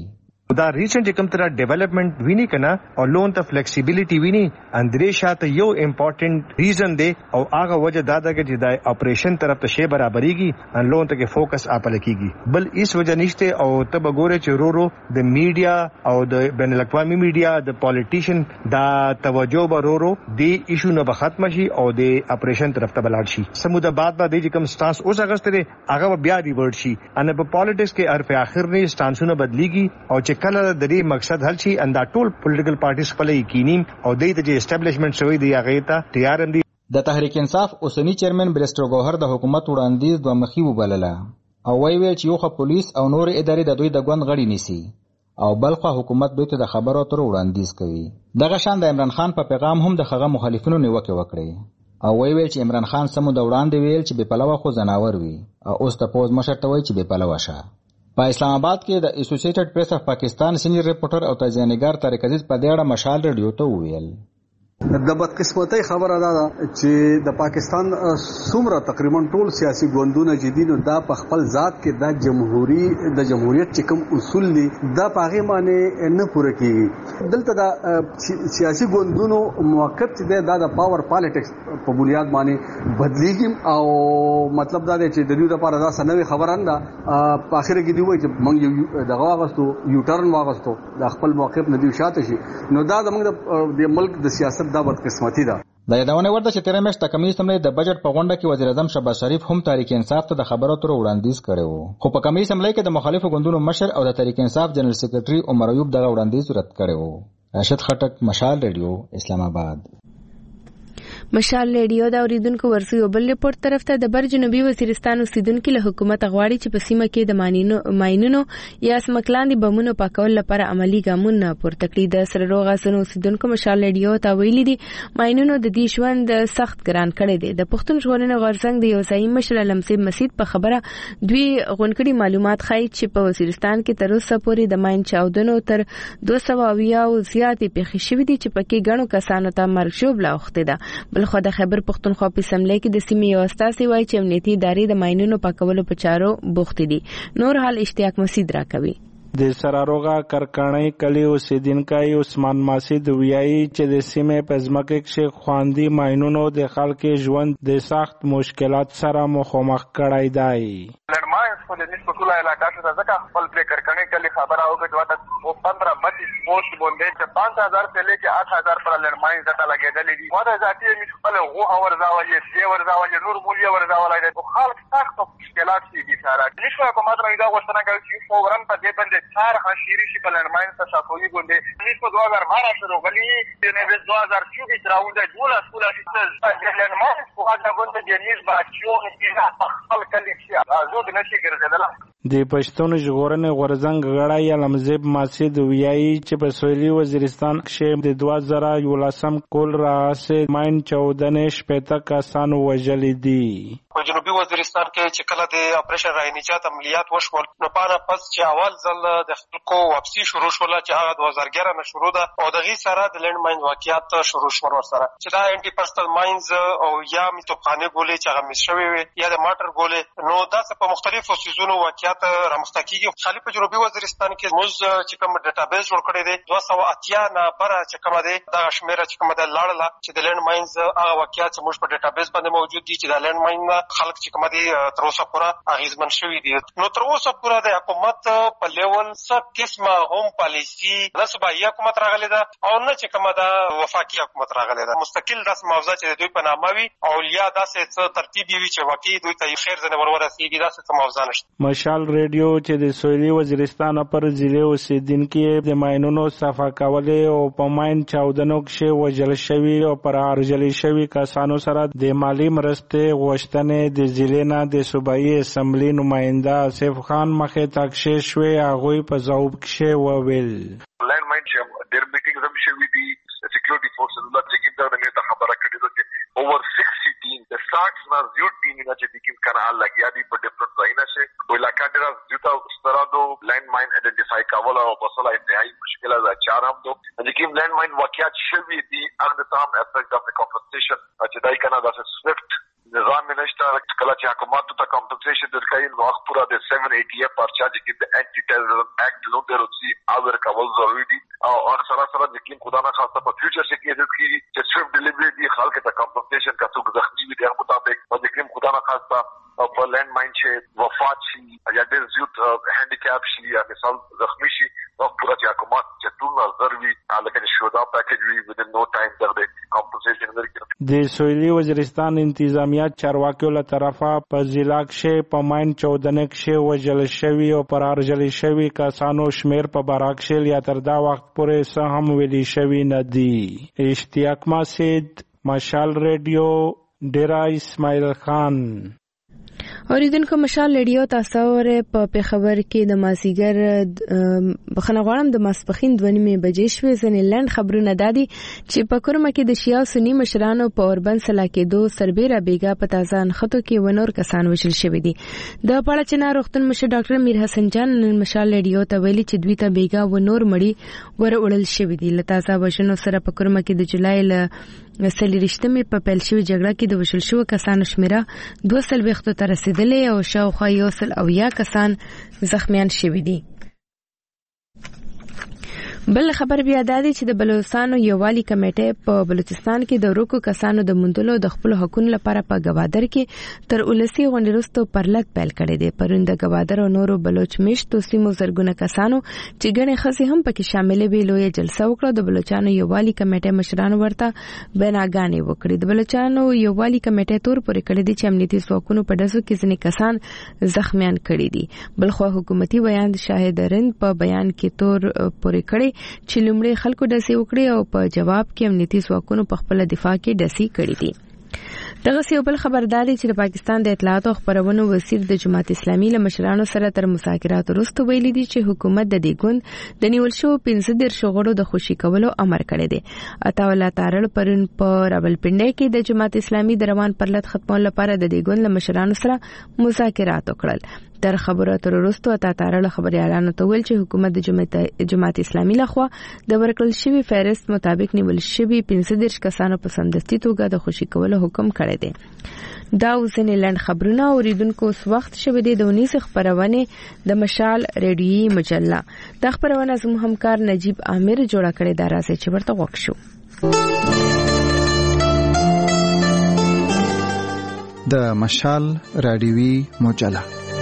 دا ریسنت کوم تر ډیولپمنٹ ویني کنه او لون ته فلیکسیبিলিټي ویني اندرې شاته یو امپورټنت ریزن دی او هغه وجه دا ده چې د اپریشن طرف ته شی برابرېږي ان لون ته کې فوکس اپل کیږي بل هیڅ وجه نشته او ته وګوره چې رو رو د میډیا او د بین الاقوامي میډیا د پالیټیشن دا توجه به رو رو دی ایشو نه به ختم شي او د اپریشن طرف ته بلاړ شي سموده بعد بعد د کوم سټانس اوس اگست دی هغه بیا ریورټ شي ان په پالیټکس کې هر په اخر نه سټانسونه بدليږي او چې کله د دې مقصد حل شي اندا ټول پولیټیکل پارټیز خپل یقیني او د دې اسټابلیشمنت شوی دی هغه ته تیار دي د تحریک انصاف اوسنی چیرمن بریسټر ګوهر د حکومت وړاندیز دوه مخي وبلله او وی وی چې یو خو پولیس او نور ادارې د دوی د ګوند غړي نیسي او بلخو حکومت دوی ته د خبرو تر وړاندیز کوي دغه شان د عمران خان په پیغام هم د خغه مخالفینو نیوکه وکړي او وی وی چې عمران خان سمو د وړاندې ویل چې به پلوه خو زناور وي او اوس ته پوز مشر ته وی چې به پلوه شه په اسلام آباد کې د اسوسییټډ پریس اف پاکستان سینیئر ریپورټر او تجزیه‌نګار طارق عزیز په دې اړه مشال رادیو ته وویل د بدقسمتۍ خبره ده چې د پاکستان څومره تقریبا ټول سیاسي ګوندونه جدينو دا په خپل ذات کې د جمهوریت د جمهوریت چې کوم اصول دي دا پاغه معنی نه پوره کیږي دلته د سیاسي ګوندونو موقف چې دا د پاور پالیټکس په بنیاد باندې بدلیږي او مطلب دا دی چې د دوی لپاره دا سنوي خبره نه په اخر کې دی وایي چې موږ دغه واغستو یو ټرن واغستو د خپل موقف نه دی شاته شي نو دا زموږ د ملک د سیاست دا بدقسمتي ده د یادونه ورته چې تیر میاشت د کمیټې سملې د بجټ په غونډه کې وزیر اعظم شهباز شریف هم تحریک انصاف ته د خبرو تر وړاندیز کړو خو په کمیټې سملې کې د مخالفو ګوندونو مشر او د تحریک انصاف جنرال سیکریټري عمر ایوب دغه وړاندیز رد کړو راشد خټک مشال ریډیو اسلام آباد مشال ریډیو دا اوریدونکو ورسي او بل ریپورت طرف ته د بر جنوبي وزیرستان اوسیدونکو له حکومت غواړي چې په سیمه کې د ماینونو ماینونو یا سمکلاندې بمونو پاکول لپاره عملی ګامونه پورته کړي د سره روغه سن اوسیدونکو مشال ریډیو ته ویلي دي ماینونو د دې ژوند سخت ګران کړي دي د پښتون ژغورنې غورځنګ د یو ځای مشر لمسي مسجد په خبره دوی غونکړي معلومات ښایي چې په وزیرستان کې تر اوسه پورې د ماین چاودنو تر دوه سوه اویا او زیاتې پیښې شوې دي چې پکې ګڼو کسانو ته مرګ ژوبله اوښتې ده بلخو د خیبر پښتونخوا په اسمبلی کې د سیمې یو استازي وایي چې امنیتي ادارې د ماینونو پاکولو په چارو بوختې دي نور حال اشتیاق مسید راکوي د سراروغه کرکانۍ کلی اوسیدونکی عثمان ماسید ویایي چې د سیمې په ځمکه کې خواندي ماینونو د خلکو ژوند د سخت مشکلات سره مخامخ کړی دی لړماینس په دې نسبت ټول علاقې ته ځکه خپل پرې کرکانۍ کلی خبره وکړه چې و پندرہ بتیس پوسٹ باندې چې پانچ هزار سے لے کے آٹھ هزار پر لړماینس ته لګېدلې دي ماته ذاتي می خپل غو اور ځاولې سی ور ځاولې نور مولیا ور ځاولې او خلک سخت مشکلات دي سره نشو کومه درې دا غوښتنه کوي چې فورن په دې باندې چار خشيري شي په لړماینس ته صفوي باندې نس په دوه هزار بارہ شروع غلي نه به دوه هزار چوبیس راوځي دوله سکولا چې لړماینس په هغه باندې د نیز بچو کې خپل کلی شي ازود نشي ګرځیدل د پښتون ژغورنې غورځنګ غړی علمزیب ماسید ویایي چې په سویلي وزیرستان کې د دوه زره یولسم کول راهیسې ماین چاودنې شپېته کسان وژلي دي په جنوبي وزیرستان کې چې کله د اپریشن رای نجات عملیات وشول نو پانه پس چې اول ځل د خلکو واپسي شروع شول چې هغه دوه زره ګیره نه شروع ده او دغه سره د لینډ ماین واقعیت شروع شول ورسره چې دا انټي پرسنل ماینز او یا میتوخانه ګولې چې هغه مس شوی وي یا د ماټر ګولې نو دا په مختلفو سيزونو واقعیت رامخته کیږي خالي په جنوبي وزیرستان کې موږ چې کوم ډیټابیس جوړ کړی دی دوه سوه اتیا نه بره چې کومه دی دا شمیره چې کومه ده لاړله چې د لینډ ماینز هغه واقعیت چې موږ په ډیټابیس باندې موجود دي چې د لینډ ماین خلک چې کومه دي تر اوسه پوره اغیزمن شوي دي نو تر اوسه پوره د حکومت په لیول څه قسمه هم پالیسي نه صوبایي حکومت راغلی ده او نه چې کومه ده وفاقي حکومت راغلی ده مستقل داسې موضوع چې د دوی په نامه وي او یا داسې څه ترتیب وي چې واقعي دوی ته خیر ځنې ور ورسېږي داسې څه موضوع نشته مشال ریډیو چې د سویلي وزیرستان پر ضلع اوسیدونکي د ماینونو صفا کولې او په ماین چاودنو کې وژل شوي او پر ارجلي شوي کسانو سره د مالی مرستې غوښتنې د ضلع نه د صوبایي اسمبلی نماینده آصف خان مخې ته کښې شوې هغوی په ځواب کښې وویل لینډ ماین چې ډېر میټینګ هم شوي دي سکیورټي فورسز الله چې کوم دا نه خبره کړې ده چې اوور سکسټي ټیم د ساکس نه زیات ټیم نه چې د کوم کنه حل لګیا دي په ډیفرنٹ ځایونه کې ویلا کاډرا زیاته سترادو لینډ ماین آئیډنټیفای کول او بسله انتهایی مشکله ده چار هم دو چې کوم لینډ ماین واقعیت شوي دي ار د تام افیکټ اف د کمپنسیشن چې دای کنه دا سویفټ نظام پروګرام نشته کله چې حکومت ته کمپنسیشن درکوي نو وخت پورا د سیون ایټي اے پرچا چې د انټي ټیرریزم اکټ نو دروځي او ورکول ضروري دي او سره سره د کلیم خدا نه خاصه په فیوچر کې کېږي چې صرف ډیلیوری دی خلک ته کمپنسیشن کا څوک زخمی وي د مطابق او د کلیم خدا نه خاصه او په لینډ ماین چې وفات شي یا د زیوت هاندیکاپ شي یا مثال زخمی شي نو پورا چې حکومت چې ټول ضروري لکه شودا پیکیج وي ودن نو ټایم د کمپنسیشن ورکړي د سویلی وزیرستان انتظامیه چارواکیو له طرفه په ضلع کې په ماین چودنه کې وژل شوي او پرارجل شوي کسانو شمیر په براکشل یا تر دا وخت پورې څه هم ویلي شوي نه دي. اشتیاق ماسید، مشال ریډیو، ډیرا اسماعیل خان. اوریدونکو مشال ریډیو تاسو ورې په پیښور کې د مازیګر بخنه غواړم د ماسپخین دوه نیمې بجې شوې ځنې لنډ خبرونه دادي چې په کورمه کې د شیا سنی مشرانو په اوربند سلا کې دو سربېره بیګا په تازه انخطو کې ونور کسان وشل شوي دي. د پاړچنا روغتون مشر ډاکټر میر حسن جان مشال ریډیو ته ویلي چې دوی ته بیګا ونور مړي ور وړل شوي دي. له تازه وژنو سره په کورمه کې د جولای له څلېرویشتمې په پیل شوې جګړه کې د وشل شوو کسانو شمیره دوه څلوېښتو ته رسېدلې او شاوخوا یو سل اویا کسان زخمیان شوي دي. بل خبر بیا دادی چې د بلوچستانو یووالي کمیټه په بلوچستان کې د ورکو کسانو د موندلو د خپل حقوقو لپاره په گوادر کې تر ولسی غونډې وروسته پرلط پیل کړی دی. پرون د گوادر او نورو بلوچ میشتو سیمو زرګونه کسانو چې ګڼې ښځې هم پکې شاملې وې لویه جلسه وکړه. د بلوچستانو یووالي کمیټه مشرانو ورته بیناګانې وکړې. د بلوچستانو یووالي کمیټه تور پورې کړی دی چې امنیتي ځواکونو په ډزو کې ځینې کسان زخمیان کړي دي. بلخو حکومتي بیان د شاهد رند په بیان کې تور پورې کړی چې لومړی خلکو ډسې وکړي او په جواب کې امنیتي ځواکونو په خپل دفاع کې ډسې کړې دي. دغه یو بل خبرداري چې د پاکستان د اطلاعات او خبرونو وزیر د جماعت اسلامي له مشرانو سره تر مذاکرات وروسته ویلي دي چې حکومت د دې ګوند د نیول شو پنځه دېرش غړو د خوشي کولو امر کړی دی. عطاالله تارړ پرون په راولپنډۍ کې د جماعت اسلامي د روان پرلط ختمولو لپاره د دې ګوند له مشرانو سره مذاکرات وکړل. تر خبرو اترو وروسته عطاالله خبريالانو ته ویل چې حکومت د جماعت اسلامي لخوا د ورکړل شوی فهرست مطابق نیول شوی پنځه دېرش کسانو په سمدستي توګه د خوشي کولو حکم کړی دی. دا ځینې لنډ خبرونه اوریدونکو اوس وخت شوی دی د ونیس خبرونه د مشال ریډیوي مجله. دا خبرونه زموږ همکار نجیب عامر جوړه کړې ده، راځي چې ورته وښه شو. د مشال ریډیوي مجله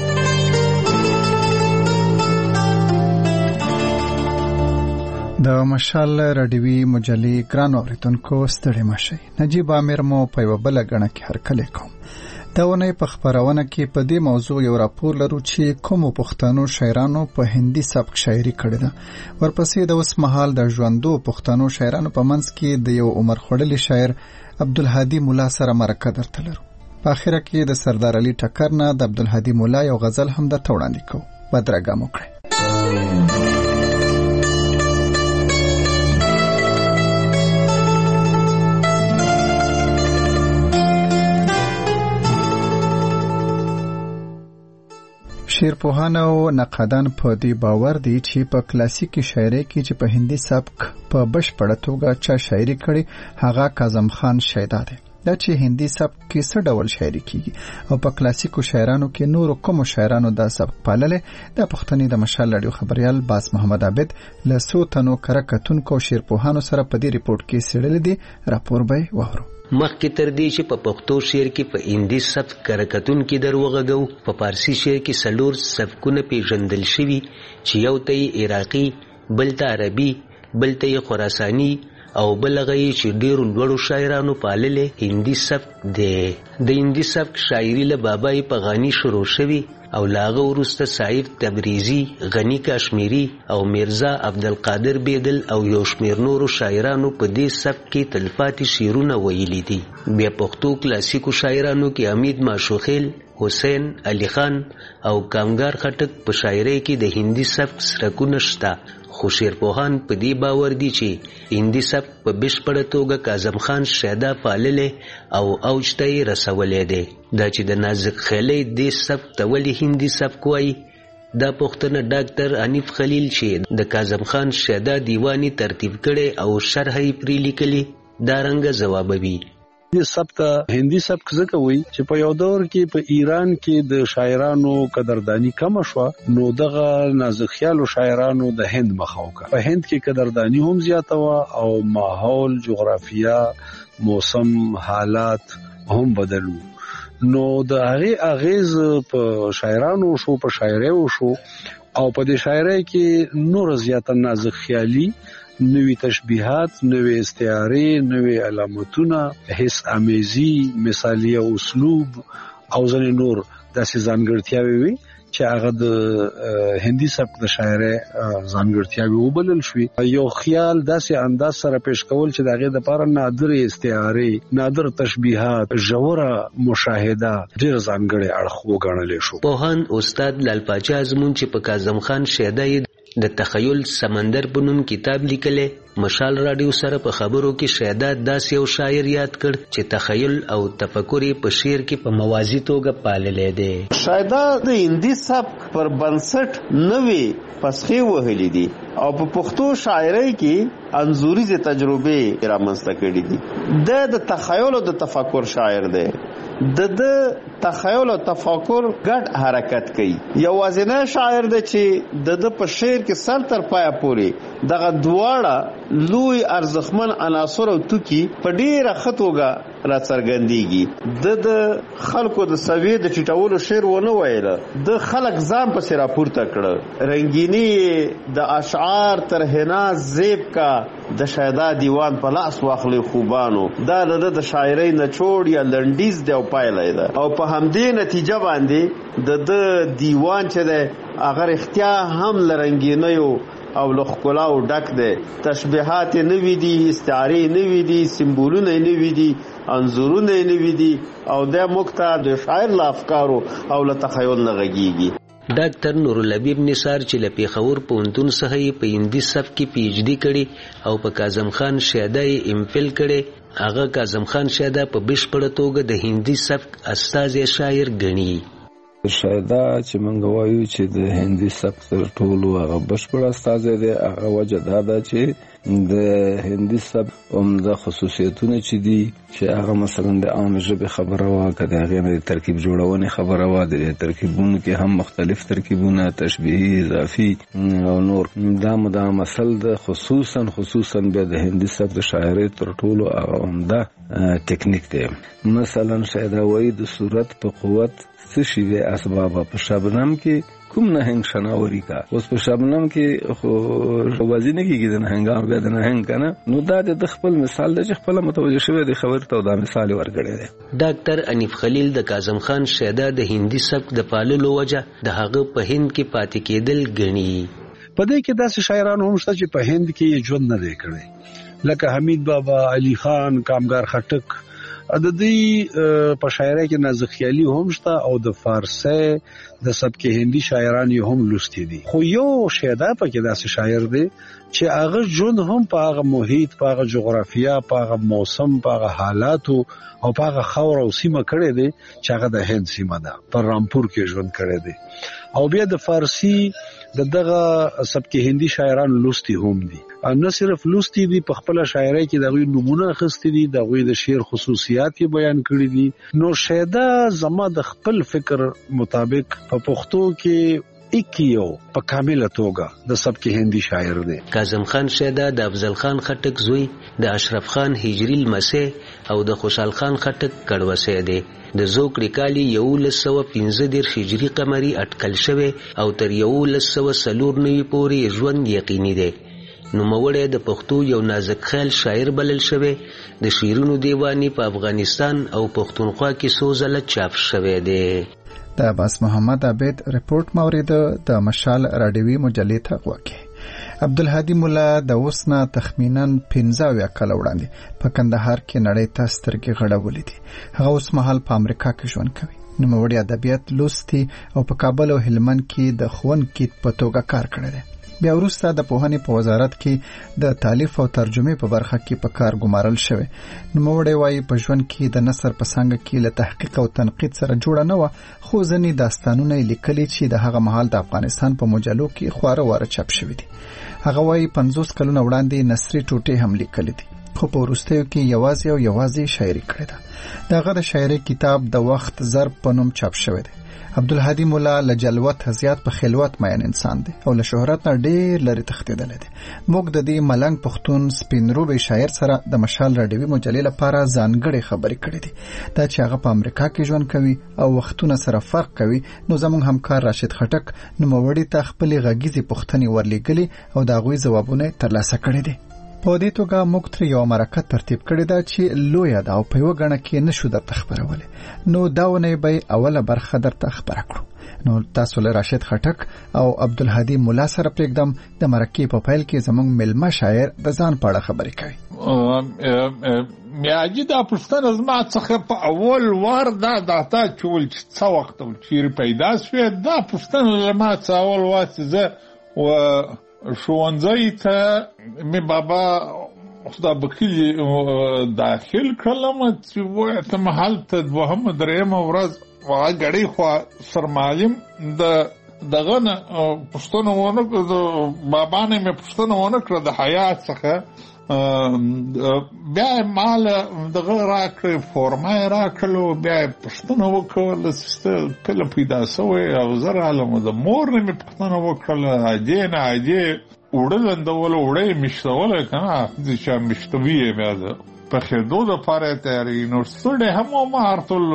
د مشال راډیوي مجلې ګران اوریدونکو ستړي مشي. نجیب عامر مو په یو بل غنه کې هرکلی کوم. دا ونه په خبرونه کې په دې موضوع یو راپور لرو چې کوم پښتنو شاعرانو په هندي سبک شاعري کړې ده. ورپسې د اوس مهال د ژوندو پښتنو شاعرانو په منځ کې د یو عمر خړلې شاعر عبدالهادي مولا سره مرکه درته لرو. په اخره کې د سردار علي ټکر نه د عبدالهادي مولا یو غزل هم د توړاندې کو. بدرګه مو کړئ. شعرپوهان او نقادان په دې باور دي چې په کلاسیکي شاعرۍ کې چې په هندي سبک په بشپړه توګه چا شاعري کړي هغه کاظم خان شیدا دی. دا چې هندي سبک کې څه ډول شاعري کیږي او په کلاسیکو شاعرانو کې نور کوم شاعرانو دا سبک پاللې د پښتني د مشال رادیو خبريال باز محمد عابد له سوتنو کرکټونکو شعرپوهانو سره په دې ریپورت کې سړل دي. راپور به وورو. مخکې تر دې چې په پښتو شعر کې په هندي سبک کرکټون کې دروغغو په فارسی شعر کې سلور سبکونه پیژندل شوي چې یو ته عراقي، بل ته عربي، بل ته خراساني او بل غي چې ډېر لوړو شاعرانو پاللې هندي سبک دی. د هندي سبک شاعري له بابای په غني شروع شوي او لاغه ورسته سعید تبریزی، غنی کاشمیری او میرزا عبدالقادر بیدل او یو شمیر نورو شاعرانو په دې سبک کې تلفاتي شعرونه ویلي دي. بیا پښتو کلاسیکو شاعرانو کې حمید ماشوخیل، حسین علي خان او کامګار خټک په شاعرۍ کې د هندي سبک سرکونه شته. خو شعرپوهان په دې باور دي چې هندي سبک په بشپړه توګه کاظم خان شیدا پاللې او اوج ته یې رسولی دی. دا چې د نازک خیلۍ دې سبک ته ولې هندي سبک وایي دا پوښتنه ډاکټر حنیف خلیل چې د کاظم خان شیدا دیوانی ترتیب کړي او شرح یې پرې لیکلي دا رنګه ځوابوي. د سبک هندي سبک ځکه وایي چې په یو دور کې په ایران کې د شاعرانو قدردانی کم شو، نو دغه نازک خیالو شاعرانو د هند مخه وکړه. په هند کې قدردانی هم زیاته و او ماحول، جغرافیه، موسم، حالات هم بدلو. نو د هغه اغیز په شاعرانو شو، په شاعرۍ شو، او په دې شاعرۍ کې نور زیاته نازک خیالي، نوی تشبیهات، نوی استعارې، نوی علامتونه، حس امیزي، مثالیه اسلوب او ځنې نور داسې ځانګړتیاوې وي چې هغه د هندي سبک د شاعرۍ ځانګړتیاوې وبلل شوې. یو خیال داسې انداز سره پیش کول چې د هغې دپاره نادر استعارې، نادر تشبیهات، ژوره مشاهده، ډېر ځانګړی اړخ وګڼلی شو. پوهان استاد لال پاچا ازمون چې په کاظم خان شیدا د تخیل سمندر په نوم کتاب لیکلی، مشال راډیو سره په خبرو کې شیدا داسې یو شاعر یاد کړ چې تخیل او تفکر په شعر کې په موازی توګه پاللی دی. شیدا د هندي سبک پر بنسټ نوې پسخې وهلې دي او په پښتو شاعرۍ کې انځوریزه تجربې رامنځته کړې دي. د تخیل او د تفکر شاعر دی. د د تخیل او تفکر ګډ حرکت کوي. یوازینی شاعر دی چې د د په شعر کې سر تر پایه پورې دغه دواړه لوی ارزښتمن عناصر او توکي په ډیره ښه توګه راڅرګندېږي. د د خلکو د سویې د ټیټولو شعر ونه ویله، د خلک ځان پسې راپورته کړه. رنګینی د اشعار تر حنا زیب کا د شیدا دیوان په لاس واخلي خوبانو، دا د شاعرۍ نچوړ یا لنډیز دی او پایله ده. او په همدې نتیجه باندې د د دیوان چې ده هغه رښتیا هم له رنګینیو او له ښکلاو ډک دی. تشبیهات یې نوي دي، استعارې یې نوي دي، سمبولونه یې نوي دي، انځورونه یې نوي دي، او دا موږ ته د شاعر له افکارو او له تخیل نه غږېږي. ډاکټر نورالحبیب نثار چې له پېښور پوهنتون څخه یې په هندي سبک کې پی ایچ ډي کړې او په کاظم خان شیدا یې ام فل کړې، هغه کاظم خان شیدا په بشپړه توګه د هندي سبک استازی شاعر ګڼي. شیدا چې موږ وایو چې د هندي سبک تر ټولو هغه بشپړ استازی دی، هغه وجه دا ده چې د هندي سبک عمده خصوصیتونه چې دي چې هغه مثلا د عام ژبې خبره وه، که د هغې نه د ترکیب جوړونې خبره وه، د ترکیبونو کې هم مختلف ترکیبونه، تشبیهي، اضافي او نور، دا مدا مسل ده. خصوصا خصوصا بیا د هندي سبک د شاعرۍ تر ټولو هغه عمده ټکنیک دی. مثلا شیدا وایي د صورت په قوت څه شي دی اسبابه. په شبنم کې کوم نهنګ شناوري کا، اوس په شبنم کې خو وازی نه کېږي د نهنګانو، بیا د نهنګ که نه. نو دا د خپل مثال دی چې خپله متوجه شوی دی خبرې ته، او دا مثال یې ورکړی دی. ډاکټر انیف خلیل د کاظم خان شیدا د هندي سبک د پاللو وجه د هغه په هند کې پاتې کېدل ګڼي. په دې کې داسې شاعران هم شته چې په هند کې ژوند نه دی کړی، لکه حمید بابا، علي خان، کامګار خټک. د دې په شاعرۍ کې نازک خیالي هم شته او د فارسی د سبک هندي شاعران یې هم لوستي دي. خو یو شیدا پکې داسې شاعر دی چې هغه ژوند هم په هغه محیط، په هغه جغرافیه، په هغه موسم، په هغه حالاتو او په هغه خاور او سیمه کړی دی چې هغه د هند سیمه ده، په رامپور کې ژوند کړی دی. او بیا د فارسی د دغه سبک هندي شاعران لوستي هم دي، نه صرف لوستي دي، په خپل شاعرۍ کې دغه نمونه اخیستي دي، دغه د شعر خصوصیات یې بیان کړي دي. نو شیدا زما د خپل فکر مطابق په پښتو کې اکیو په کامله توګه د سبک هندي شاعر دی. کاظم خان شیدا د افضل خان خټک زوی، د اشرف خان هجری لمسی او د خوشحال خان خټک کړوسی دی. د زوکړې کال یولس سوه پنځه دېرش هجري قمري اټکل شوی او تر یولس سوه څلور نوي پورې ژوند یقیني دی. نوموړی د پښتو یو نازک خیال شاعر بلل شوی. د شعرونو دیواني په افغانستان او پښتونخوا کې څو ځله چاپ شوی دی. د عباس محمد عبید رپورټ موریده د مشال راډیوي مجلې ته غوږی. عبدالهادي مولا د اوسنا تخمینا پنځه اویا کاله وړاندې په کندهار کې نړۍ ته سترګې غړولې دي. هغه اوس مهال په امریکا کې ژوند کوي. نوموړی ادبیات لوستي او په کابل او هلمند کې د ښوونکي په توګه کار کړی دی. بیا وروسته د پوهنې په وزارت کې د تالیف او ترجمې په برخه کې په کار ګمارل شوی. نوموړی وایي په ژوند کې د نثر په څانګه کې له تحقیق او تنقید سره جوړه نه وه، خو ځینې داستانونه یې لیکلي چې د هغه مهال د افغانستان په مجلو کې خواره واره چاپ شوي دي. هغه وایي پنځوس کلونه وړاندې نثري ټوټې هم لیکلي دي. خو په وروستیو کې یوازې او یوازې شاعري کړې ده. د هغه د شاعري کتاب د وخت ضرب په نوم چاپ شوی دی. عبدالهادي مولا له جلوت زیات په خلوت مین انسان دی او له شهرت نه ډېر لري تښتېدلی دی. موږ د دې ملنګ پښتون سپینروبی شاعر سره د مشال راډیوي مجلې لپاره ځانګړې خبرې کړې دي. دا چې هغه په امریکا کې ژوند کوي او وختونه سره فرق کوي، نو زموږ همکار راشد خټک نوموړي ته خپلې غږیزې پوښتنې ورلیږلي او د هغوی ځوابونه ترلاسه کړي دي. په دې توګه موږ ترې یوه مرکه ترتیب کړې ده چې لویه ده او په یوه ګڼه کې نشو درته خپرولی، نو دا اونۍ به یې اوله برخه درته خپره کړو. نو تاسو له راشد خټک او عبدالهادي مولا سره پرېږدم د مرکې په پیل کې زموږ مېلمه شاعر د ځان په اړه خبرې کوي. میاجي دا پوښتنه زما څخه په اول وار دا داتا چول چې څه وخت او چیرې پیدا شوې، دا پوښتنه زما څه اول وار چې زه و ښوونځی ته مې بابا خدا بخیلي داخل کړلم چې وایته هلته دوهمه درېیمه ورځ هغه ګړۍ خوا سرمعلم د دغه نه پوښتنه ونه کړه، د بابا نه مې پوښتنه ونه کړه د حیات څخه. بیا یې ماله دغه راکړې فورمه یې راکړلو، بیا یې پوښتنه وکړله چې کله پیدا شوی او زه رالم. د مور نه مې پوښتنه وکړله ادې نه ادې اوړه لندوله، اوړه یې میشتولی که نه چې میشتوي یې بیا د پخېدو دپاره یې تیارېږي. نو ستړی هم وم هر ټول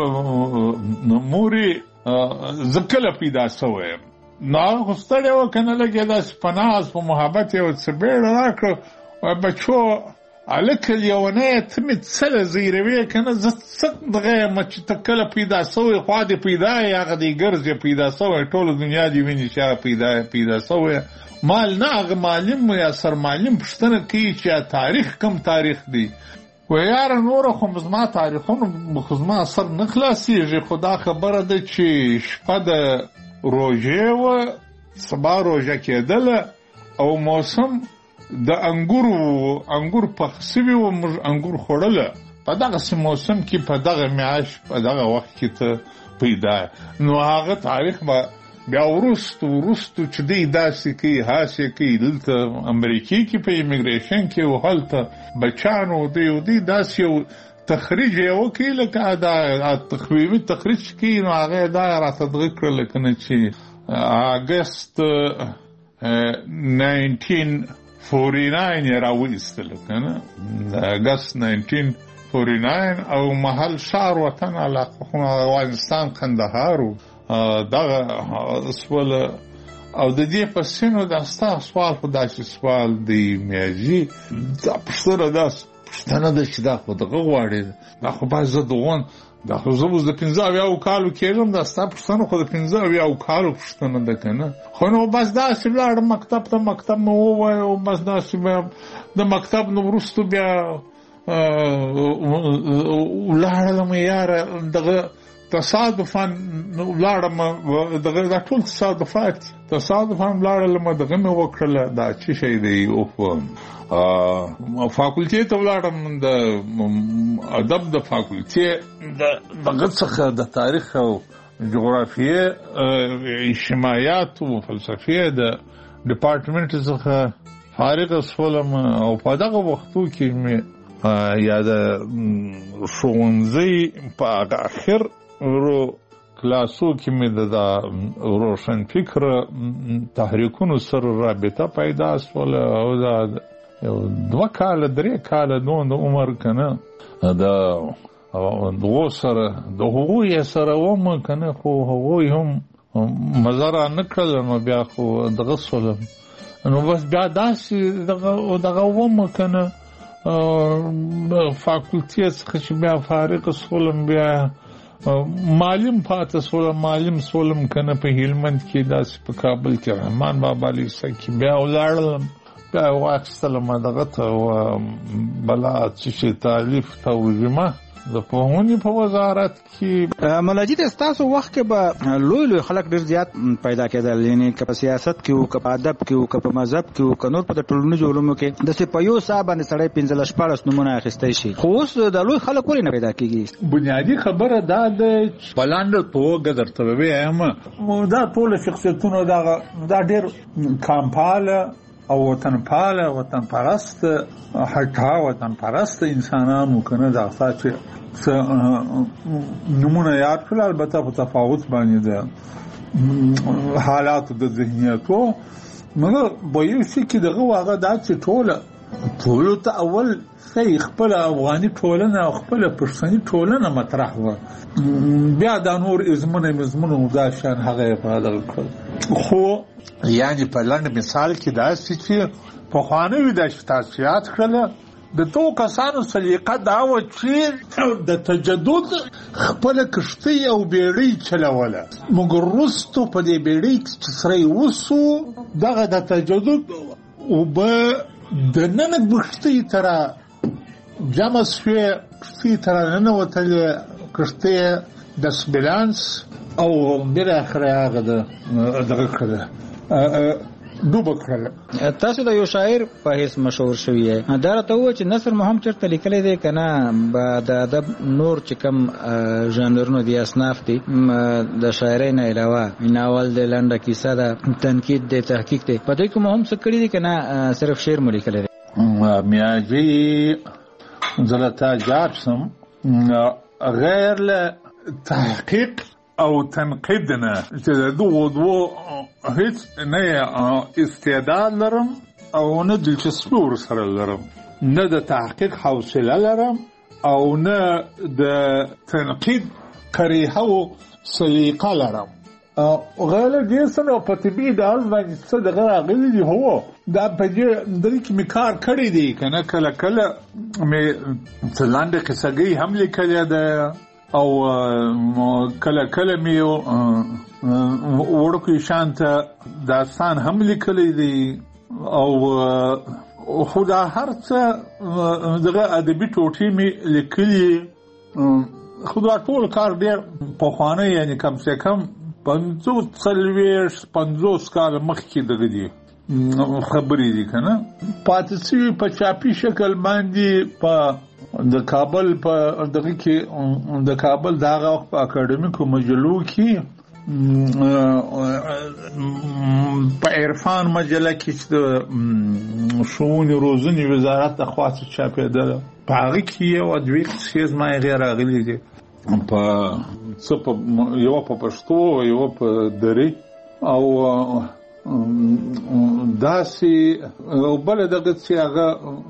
مورې زه کله پیدا شوی یم. نو هغه خو ستړی وه که نه لږ یې داسې په ناز په محبت یې ورڅه بیړه راکړه، وایي بچو هلکه لیونیه ته مې څه له زیروې که نه، زه څه دغه یم چې ته کله پیدا شوی خوا دې پیدا یې هغه دې ګرځې پیدا شوی، ټوله دنیا دې ویني چې هغه پیدا پیدا شوی. مال نه هغه معلم یا سرمعلم پوښتنه کوي چې تاریخ کم تاریخ دی. وایي یاره نوره خو زما تاریخونه خو زما سر نه خلاصېږي، خو دا خبره ده چې شپه د روژې وه، سبا روژه کېدله او موسم د انګورو انګور پخ سوي وو، موږ انګور خوړله. په دغسې موسم کې په دغه میاشت په دغه وخت کې ته پیدا. نو هغه تاریخ به بیا وروستو وروستو چې دی داسې کوي هاسې کوي، دلته امریکې کې په ایمیګریشن کې و هلته بچانو دی و دی داسې یو تخریج یې وکړي لکه دا تخویوي تخریج کوي. نو هغه دا راته دغه کړله که نه چې اګست ناینټین فورټي ناین یې راوایستله که نه، اګست ناینټین فورټي ناین او محل ښار وطن افغانستان قندهار و. دغه سوله او د دې پسې نو دا ستا سوال خو داسې سوال دی میاجي، دا پوښتنه داسې پوښتنه ده چې دا خو دغه غواړي، دا خو باید زه دغون دا خو زه اوس د پنځه اویاو کالو کېږم، دا ستا پوښتنه خو د پنځه اویاو کالو پوښتنه ده که نه. خو نو بس داسې ولاړم مکتب ته، مکتب مې ووایه او بس داسې بیا د مکتب نه وروستو بیا ولاړلم یاره دغه تصادفاً ولاړم، دغه دا ټول تصادفات تصادفاً ولاړلم، دغه مې وکړله دا څه شی دی اوف فاکولټې ته ولاړم، د ادب د فاکولټې دغه څخه د تاریخ او جغرافیې اجتماعیات او فلسفې د ډپارټمنټ څخه فارغ شولم. او په دغه وختو کې مې یا د ښوونځي په هغه اخر ورو کلاسو کې مې د روشن فکر تحریکونو سره رابطه پیدا شوله او دا یو دوه کاله درې کاله نو د عمر که نه د دغو سره د هغوی سره وم که نه، خو هغوی هم مزه را نه کړله. نو بیا خو دغه شولم، نو بس بیا داسې دغه وم که نه فاکولټې څخه چې بیا فارغ شولم، بیا معلم پاتې شولم، معلم شولم که نه په هلمند کې، داسې په کابل کې رحمان بابا لیسه کې بیا ولاړلم، بیا واخیستلم دغه ته بلا څه شي تالیف ترجمه د پوهنې په وزارت کې. مولاجي د ستاسو وخت کې به لوی لوی خلک ډېر زیات پیدا کېدل، یعنې که په سیاست کې وو، که په ادب کې وو، که په مذهب کې وو، که نور په د ټولنیزو علومو کې داسې په یو ساه باندې سړی پنځلس شپاړس نومونه اخیستی شي. خو اوس د لوی خلک ولې نه پیدا کېږي؟ بنیادي خبره دا ده چې په لنډه توګه درته ووایم دا ټول شخصیتونه دا ډېر کامپاله او وطن پاله وطن پرست حقا وطن پرست انسانانو کنه دا چې نمونه یاد کړل، البته په تفاوت باندې ده حالات د ذهنیتو. مګر به یو شي کې دغه واغه دا چې ټوله ټولو ته اول صحیح خپل افغاني ټولنه او خپل پښتني ټولنه مطرح و، بیا دا نور ازمنه مزمنه دا شان هغه په دغه کړ. خو یعنی په لاندې مثال کې دا چې په خوانوي د تاسیات کړل د تو کسانو سلیقه دا و چې د تجدد خپل کشتي او بیړۍ چلوله، مګر وروستو په دې بیړۍ چې سره وسو دغه د تجدد او به د نن کشتي تر جمع شوې کشتي تر نن وتلې کشتي د سبلانس او بل اخره هغه دغه کړل دوبه کړل. تاسو د یو شاعر په هیڅ مشهور شوی یې، دا راته و چې نثر مو هم چېرته لیکلی دی که نه؟ د ادب نور چې کوم ژانرونه دي اصناف دي د شاعرۍ نه علاوه، ناول دی، لنډه کیسه ده، تنقید دی، تحقیق دی، په دوی کې مو هم څه کړي دي که نه صرف شعر مو لیکلی دی؟ میاجي زه له تا جاب سم غیر له تحقیق او تنقید نه چې د دغو دوو هیڅ نه استعداد لرم او نه دلچسپي ورسره لرم، نه د تحقیق حوصله لرم او نه د تنقید کریحه او سلیقه لرم. غیر دې سره په طبیعي ډول باندې څه دغه راغلي دي. هو دا په دې کې مې کار کړی دی که نه، کله کله مې څه لنډه قصهګۍ هم لیکلې ده او کله کله مې وړوکی شانته داستان هم لیکلی دی او خو دا هر څه دغه ادبي ټوټې مې لیکلي. خو دا ټول کار ډېر پخوانی، یعنی کم سے کم پنځوس څلوېښت پنځوس کاله مخکې دغه دي خبرې دي که نه. پاتې شوي په چاپي شکل باندې په د کابل په دغه کې د کابل د هغه وخت په اکاډمیکو مجلو کې په عرفان مجله کې چې د شؤون روزنې وزارت لخوا څه چاپېدله، په هغه کې یو دوې قصې زما هغې راغلي دي، په څه په یوه په پښتو یوه په دري او داسې او بله دغه چې هغه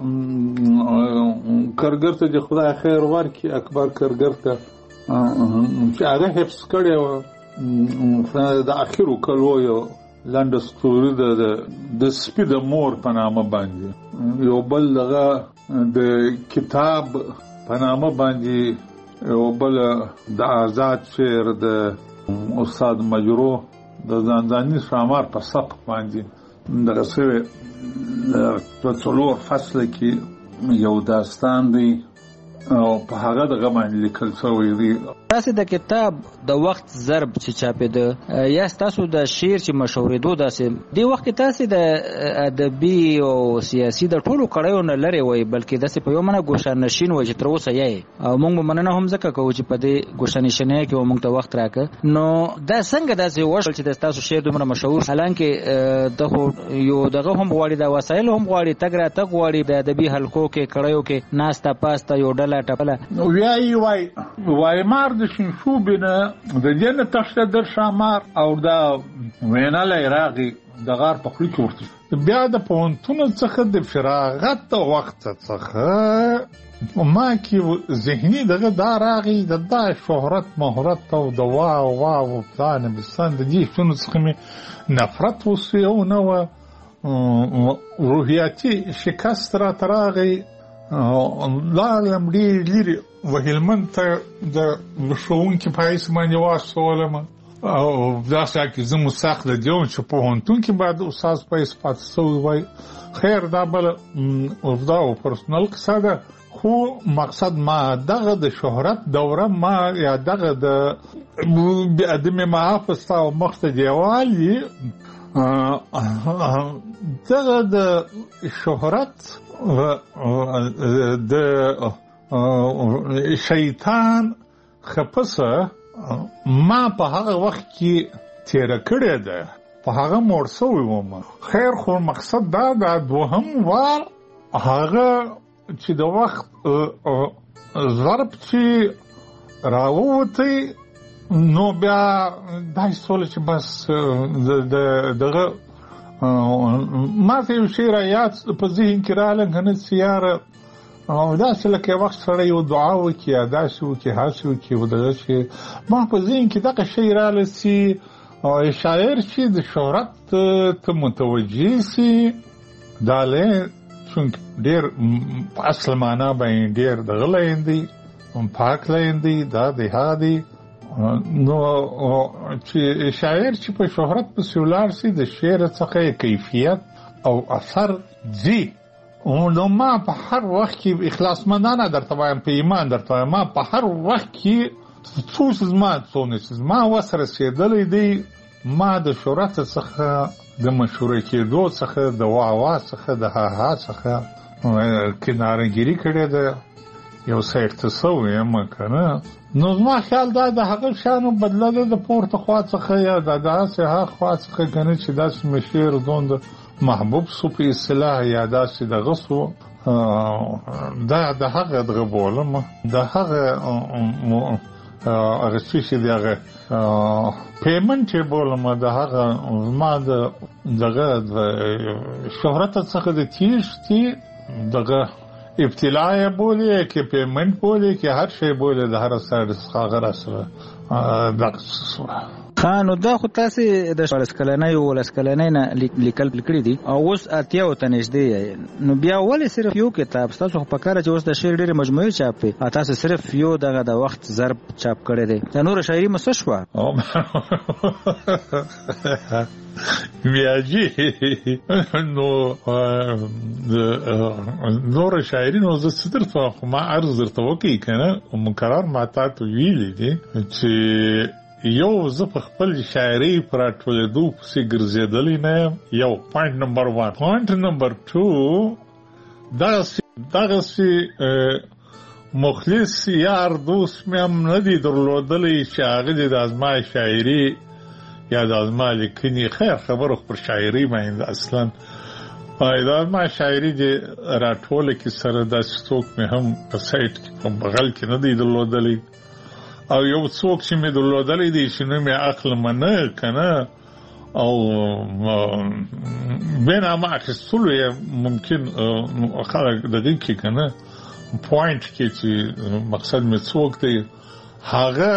کارګر ته د خدای خیر ورکړي، اکبر کارګر ته چې هغه حفظ کړی و د اخرو کلو یو لنډه ستوري د سپي د مور په نامه باندې، یو بل دغه د کتاب په نامه باندې، یو بل د آزاد شعر د استاد مجروح د ځانځاني ښامار په سبک باندې دغه شوی په څلور فصله کې یو داستان دی او په هغه دغه باندې لیکل شوی دی. تاسې د کتاب د وخت ضرب چې چاپېده یا ستاسو د شعر چې مشهورېدو داسې دې وخت کې تاسې د ادبي او سیاسي د ټولو کړیو نه لرې وئ، بلکې داسې په یو منه ګوښهنشین وئ چې تر اوسه یې، او موږ به مننه هم ځکه کوو چې په دې ګوښهنشینۍ کې موږ ته وخت راکړه. نو دا څنګه داسې وشول چې د ستاسو شعر دومره مشهور، حالانکې د خو یو دغه هم غواړي، د وسایل هم غواړي، تګ راتګ غواړي، د ادبي حلقو کې کړیو کې ناسته پاسته یو ډله ټپله وایي وایي وایي مار د شنشوبې نه د دې نه تښتېدل ښامار او دا وینلی راغی د غار په خوله کې ورته بیا د پوهنتون څخه د فراغت د وخت څخه ما کې ذهني دغه دا راغی د دا شهرت مهرت او د واو واو پلان بستان د دې شنو څخه مې نفرت وسوی او نه وه روحیاتي شکست راته راغی. لاړم ډېر لرې وهلمند ته د ښوونکي په حیث باندې واستولم او داسې کې زه مستقله دی وم چې پوهنتون کې باید استاد په حیث پاتې سوی وای. خیر دا بله اوږده او پرسنل قصه ده، خو مقصد ما دغه د شهرت دوره ما یا دغه د عدم معاف ستا او مخ ته دیوال وي، دغه د شهرت د شیطان خپسه ما په هغه وخت کې تیره کړې ده په هغه موړ سوی وم. خیر خو مقصد دا دا دوهم وار هغه چې د وخت ضرب چې راووتی نو بیا دای سوله چې بس دغه ما ته یو شی را یاد په ذهن کې راغله کنه سیاره او داسې لکه وخت سره یو دعا وکړي یا داسې وکړي هاسې وکړي او دغه شی ما په ذهن کې دغه شی راغله چې شاعر چې د شهرت ته متوجه سي دا له چونکه ډېر په اصل معنا باندې ډېر دغه لیندي پاک لیندي دا دهادي نو چې شاعر چې په شهرت په سولار سي د شعر څخه کیفیت او اثر زی نو ما په هر وخت کې اخلاص مندانه درته وایم په ایمان درته وایم ما په هر وخت کې څو زما څو ما وسره سیدلې دی ما د شهرت څخه د مشهور کېدو څخه د واوا څخه د ها ها څخه کنارګيري کړې ده یو څه اختصاص یم کنه نو زما خیال دا د هغه شانو بدله د پورته خوا څخه یا د داسې ها خوا څخه کنه چې داسې مشهور دوند محبوب سو په اصطلاح یا داسې د غسو دا د هغه دغه بولم د هغه هغه چې دغه پیمنټ بولم د هغه ما د دغه شهرت څخه د تیشتي دغه ابتلاء بولی کې پیمنټ بولی کې هر شی بولی د هر سره څخه سره دغه خانو دا خو تاسو د شپږ کلنۍ او لس کلنۍ نه لیکل کړی دي او اوس اتیا او تنځدې نو بیا ولې صرف یو کتاب تاسو په کار چې اوس د شعر ډېر مجموعي چاپ په تاسو صرف یو دغه د وخت ضرب چاپ کړی دی د نور شاعري مسشوا میاجی نو نور شاعري نو زه ستر خو ما عرض درته وکي کنه مقرر ماته تو ویلې دي چې یو زه په خپل شاعري پر ټولېدو پسې ګرځېدلی نه یو پوینټ نمبر واحد پوینټ نمبر دو دغسې مخلص یار دوست مې هم نه دي درلودلی چې هغه دې د زما شاعري یا د زما لیکنې خیر خبرو پر شاعري باندې اصلا دا زما شاعري دې راټوله کې سره داسې څوک مې هم په سایټ کې په بغل کې نه دي درلودلی او یو څوک چې مې درلودلی دی چې نو مې عقل منه کنه او بینامه اخیستلو یې ممکن خلک دغه کې کنه پوینټ کې چې مقصد مې څوک دی هغه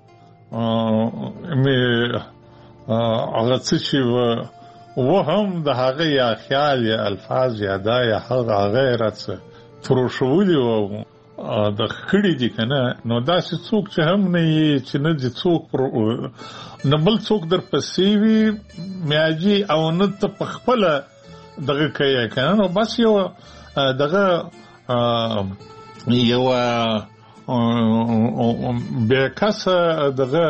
مې هغه څه چې و هم د هغه یا خیال یا الفاظ یا دا یا هغه غیرت تروشولي و د خړې دي کنه نو داسې څوک چې هم نه یې چې نه دي څوک نه بل څوک در پسې وي میاجي او نه ته په خپل دغه کوي کنه نو بس یو دغه یو به کسه دغه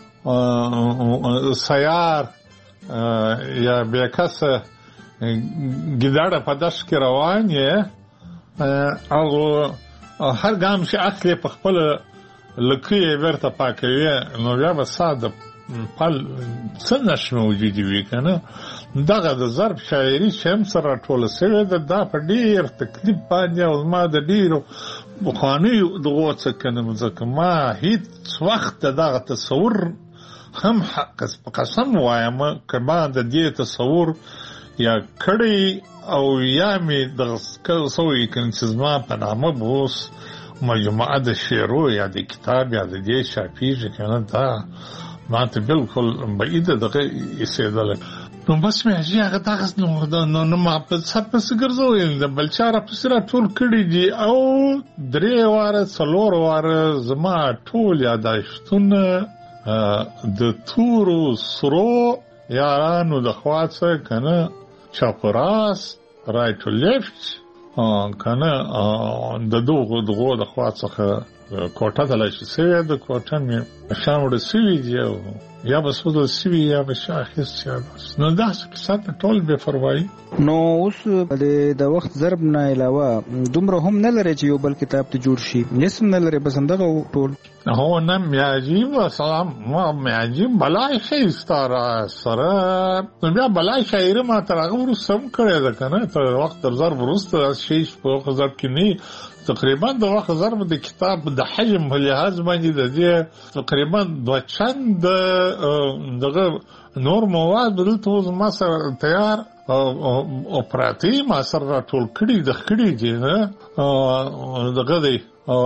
سیار یا به کسه ګډه په داش کې روان یې او هر ګام چې اخلي په خپل لکه ورته پاکوي نو بیا به ساده پل څنګه موجود وي کنه دغه د ضرب شاعري چې هم سره ټول سره د دا په ډیر تکلیف باندې او ما د ډیرو بخاني دغه څه کنه ځکه ما هیڅ وخت دغه تصور هم حق قسم وایم کما د دې تصور یا کړي او یا می د سوي کنسزما په نامه بوس مجموعه د شعرو یا د کتاب یا د دې شاپیج کنه دا ما ته بالکل بعید دغه ایسیدل نو بس مې هغه هغه تاسو نو نو نو ما په څه پس ګرځوي د بلچاره په سره ټول کړي دي او درې واره څلور واره زما ټول یاداشتونه د تورو سرو یارانو د خواڅه کنه چاپراس رایټ تو لیفت کنه د دوغه دغه د خواڅه کوټه د لاشي سوي د کوټه مې شامل سوي دی یا بس ود سوي یا به شاخص یا بس نو دا څه ساته ټول به فرمایي نو اوس د وخت ضرب نه علاوه دومره هم نه لري چې یو بل کتاب ته جوړ شي نسم نه لري بس همدغه ټول هو نم يعجب سلام ما معجب بلای خیستاره سره بیا بلای شاعر ما تر هغه وروسته هم کړی ده که نه تر وخت تر ضرب وروسته شی په وخت ضرب کې نه تقریبا د وخت ضرب د کتاب د حجم په لحاظ باندې د دې تقریبا دوه چند دغه نور مواد دلته اوس ما سره تیار او پراتی ما سره ټول کړي د کړي دي نه دغه دی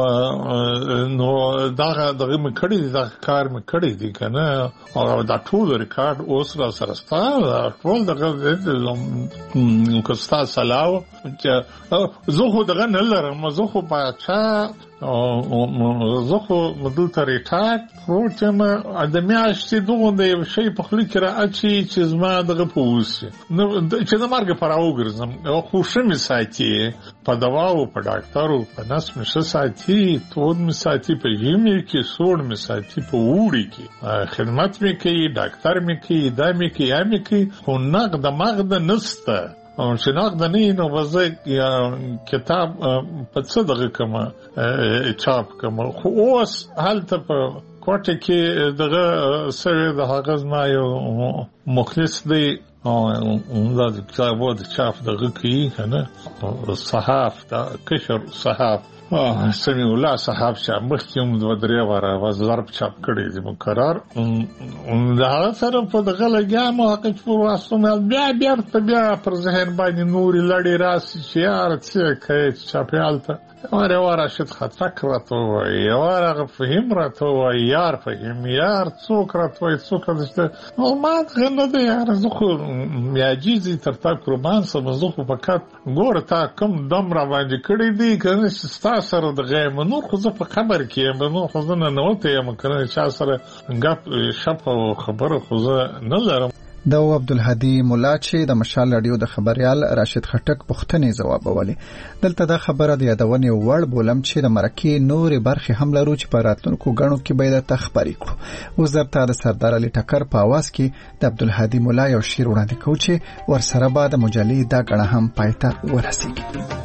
نو دا دغه مې کړي دي دا کار مې کړي دي که نه او دا ټول ریکارډ اوس را سره ستا ټول دغه که ستا سلاو زه خو دغه نه لرم زه خو باچا زه خو دلته ریټایرډ پروت یم د میاشتې دوغونده یو شی په خوله کې رااچي چې زما دغه په اوسي چې د مرګ په راوګرځم خو ښه مې ساتي په دواو په ډاکټرو په نس مې ښه ساتي تود مې ساتي په ژمي کې سوړ مې ساتي په اوړي کې خدمت مې کوي ډاکټر مې کوي دا مې کوي یا مې کوي خو نقد مغد نسته چې نقد نه نو وزه کتاب په څه دغه کومه چاپ کومه خو اوس هلته په کوټه کې دغه سره د هغه زما یو مخلص دی دا د کتابو د چاپ دغه کوي که نه صحاف دا کشر صحاف سمیع الله صاحب چې مخکې هم دوه درې واره ضرب چاپ کړی دی مقرر د هغه سره په دغه لګیا مو هغه چې پر واسطه بیا بیا بیا پر ذهن باندې نورې لړې راسي چې یاره څه کوي چې چاپیال ته یوار یوار راشد خطرک راته ووایي یوار هغه فهم راته ووایي یار فهم یار څوک راته وایي څوک راته نو ما دغه نه دی یاره زه خو میاجیزي تر تا قربان سم زه خو فقط ګوره تا کوم دم را باندې کړی دی که نه چې ستا سره دغه یم نور خو زه په خبر کې یم نور خو زه ننوتی یم که نه چا سره ګپ شپ او خبره خو زه نه لرم د عبدالهادي مولا چې د مشال رادیو د خبريال راشد خټک پوښتنې ځوابولې دلته دا خبره د یادونې وړ بولم چې د مرکې نورې برخې هم لرو چې په راتلونکو غنو کې به د تخبري کړو وزارت د سردار علي ټکر په आवाज کې د عبدالهادي مولا یو شعر وړاندې کوي چې ورسره به د مجلې دا غړه هم پایته ورسیږي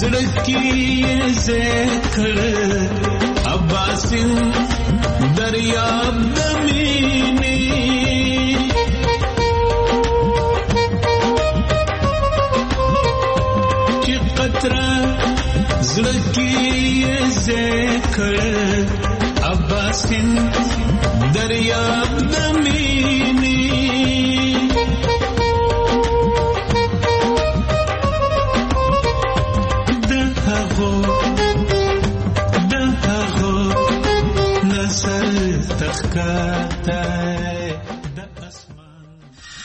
زړکی ذکر عباسین دریاب د مینې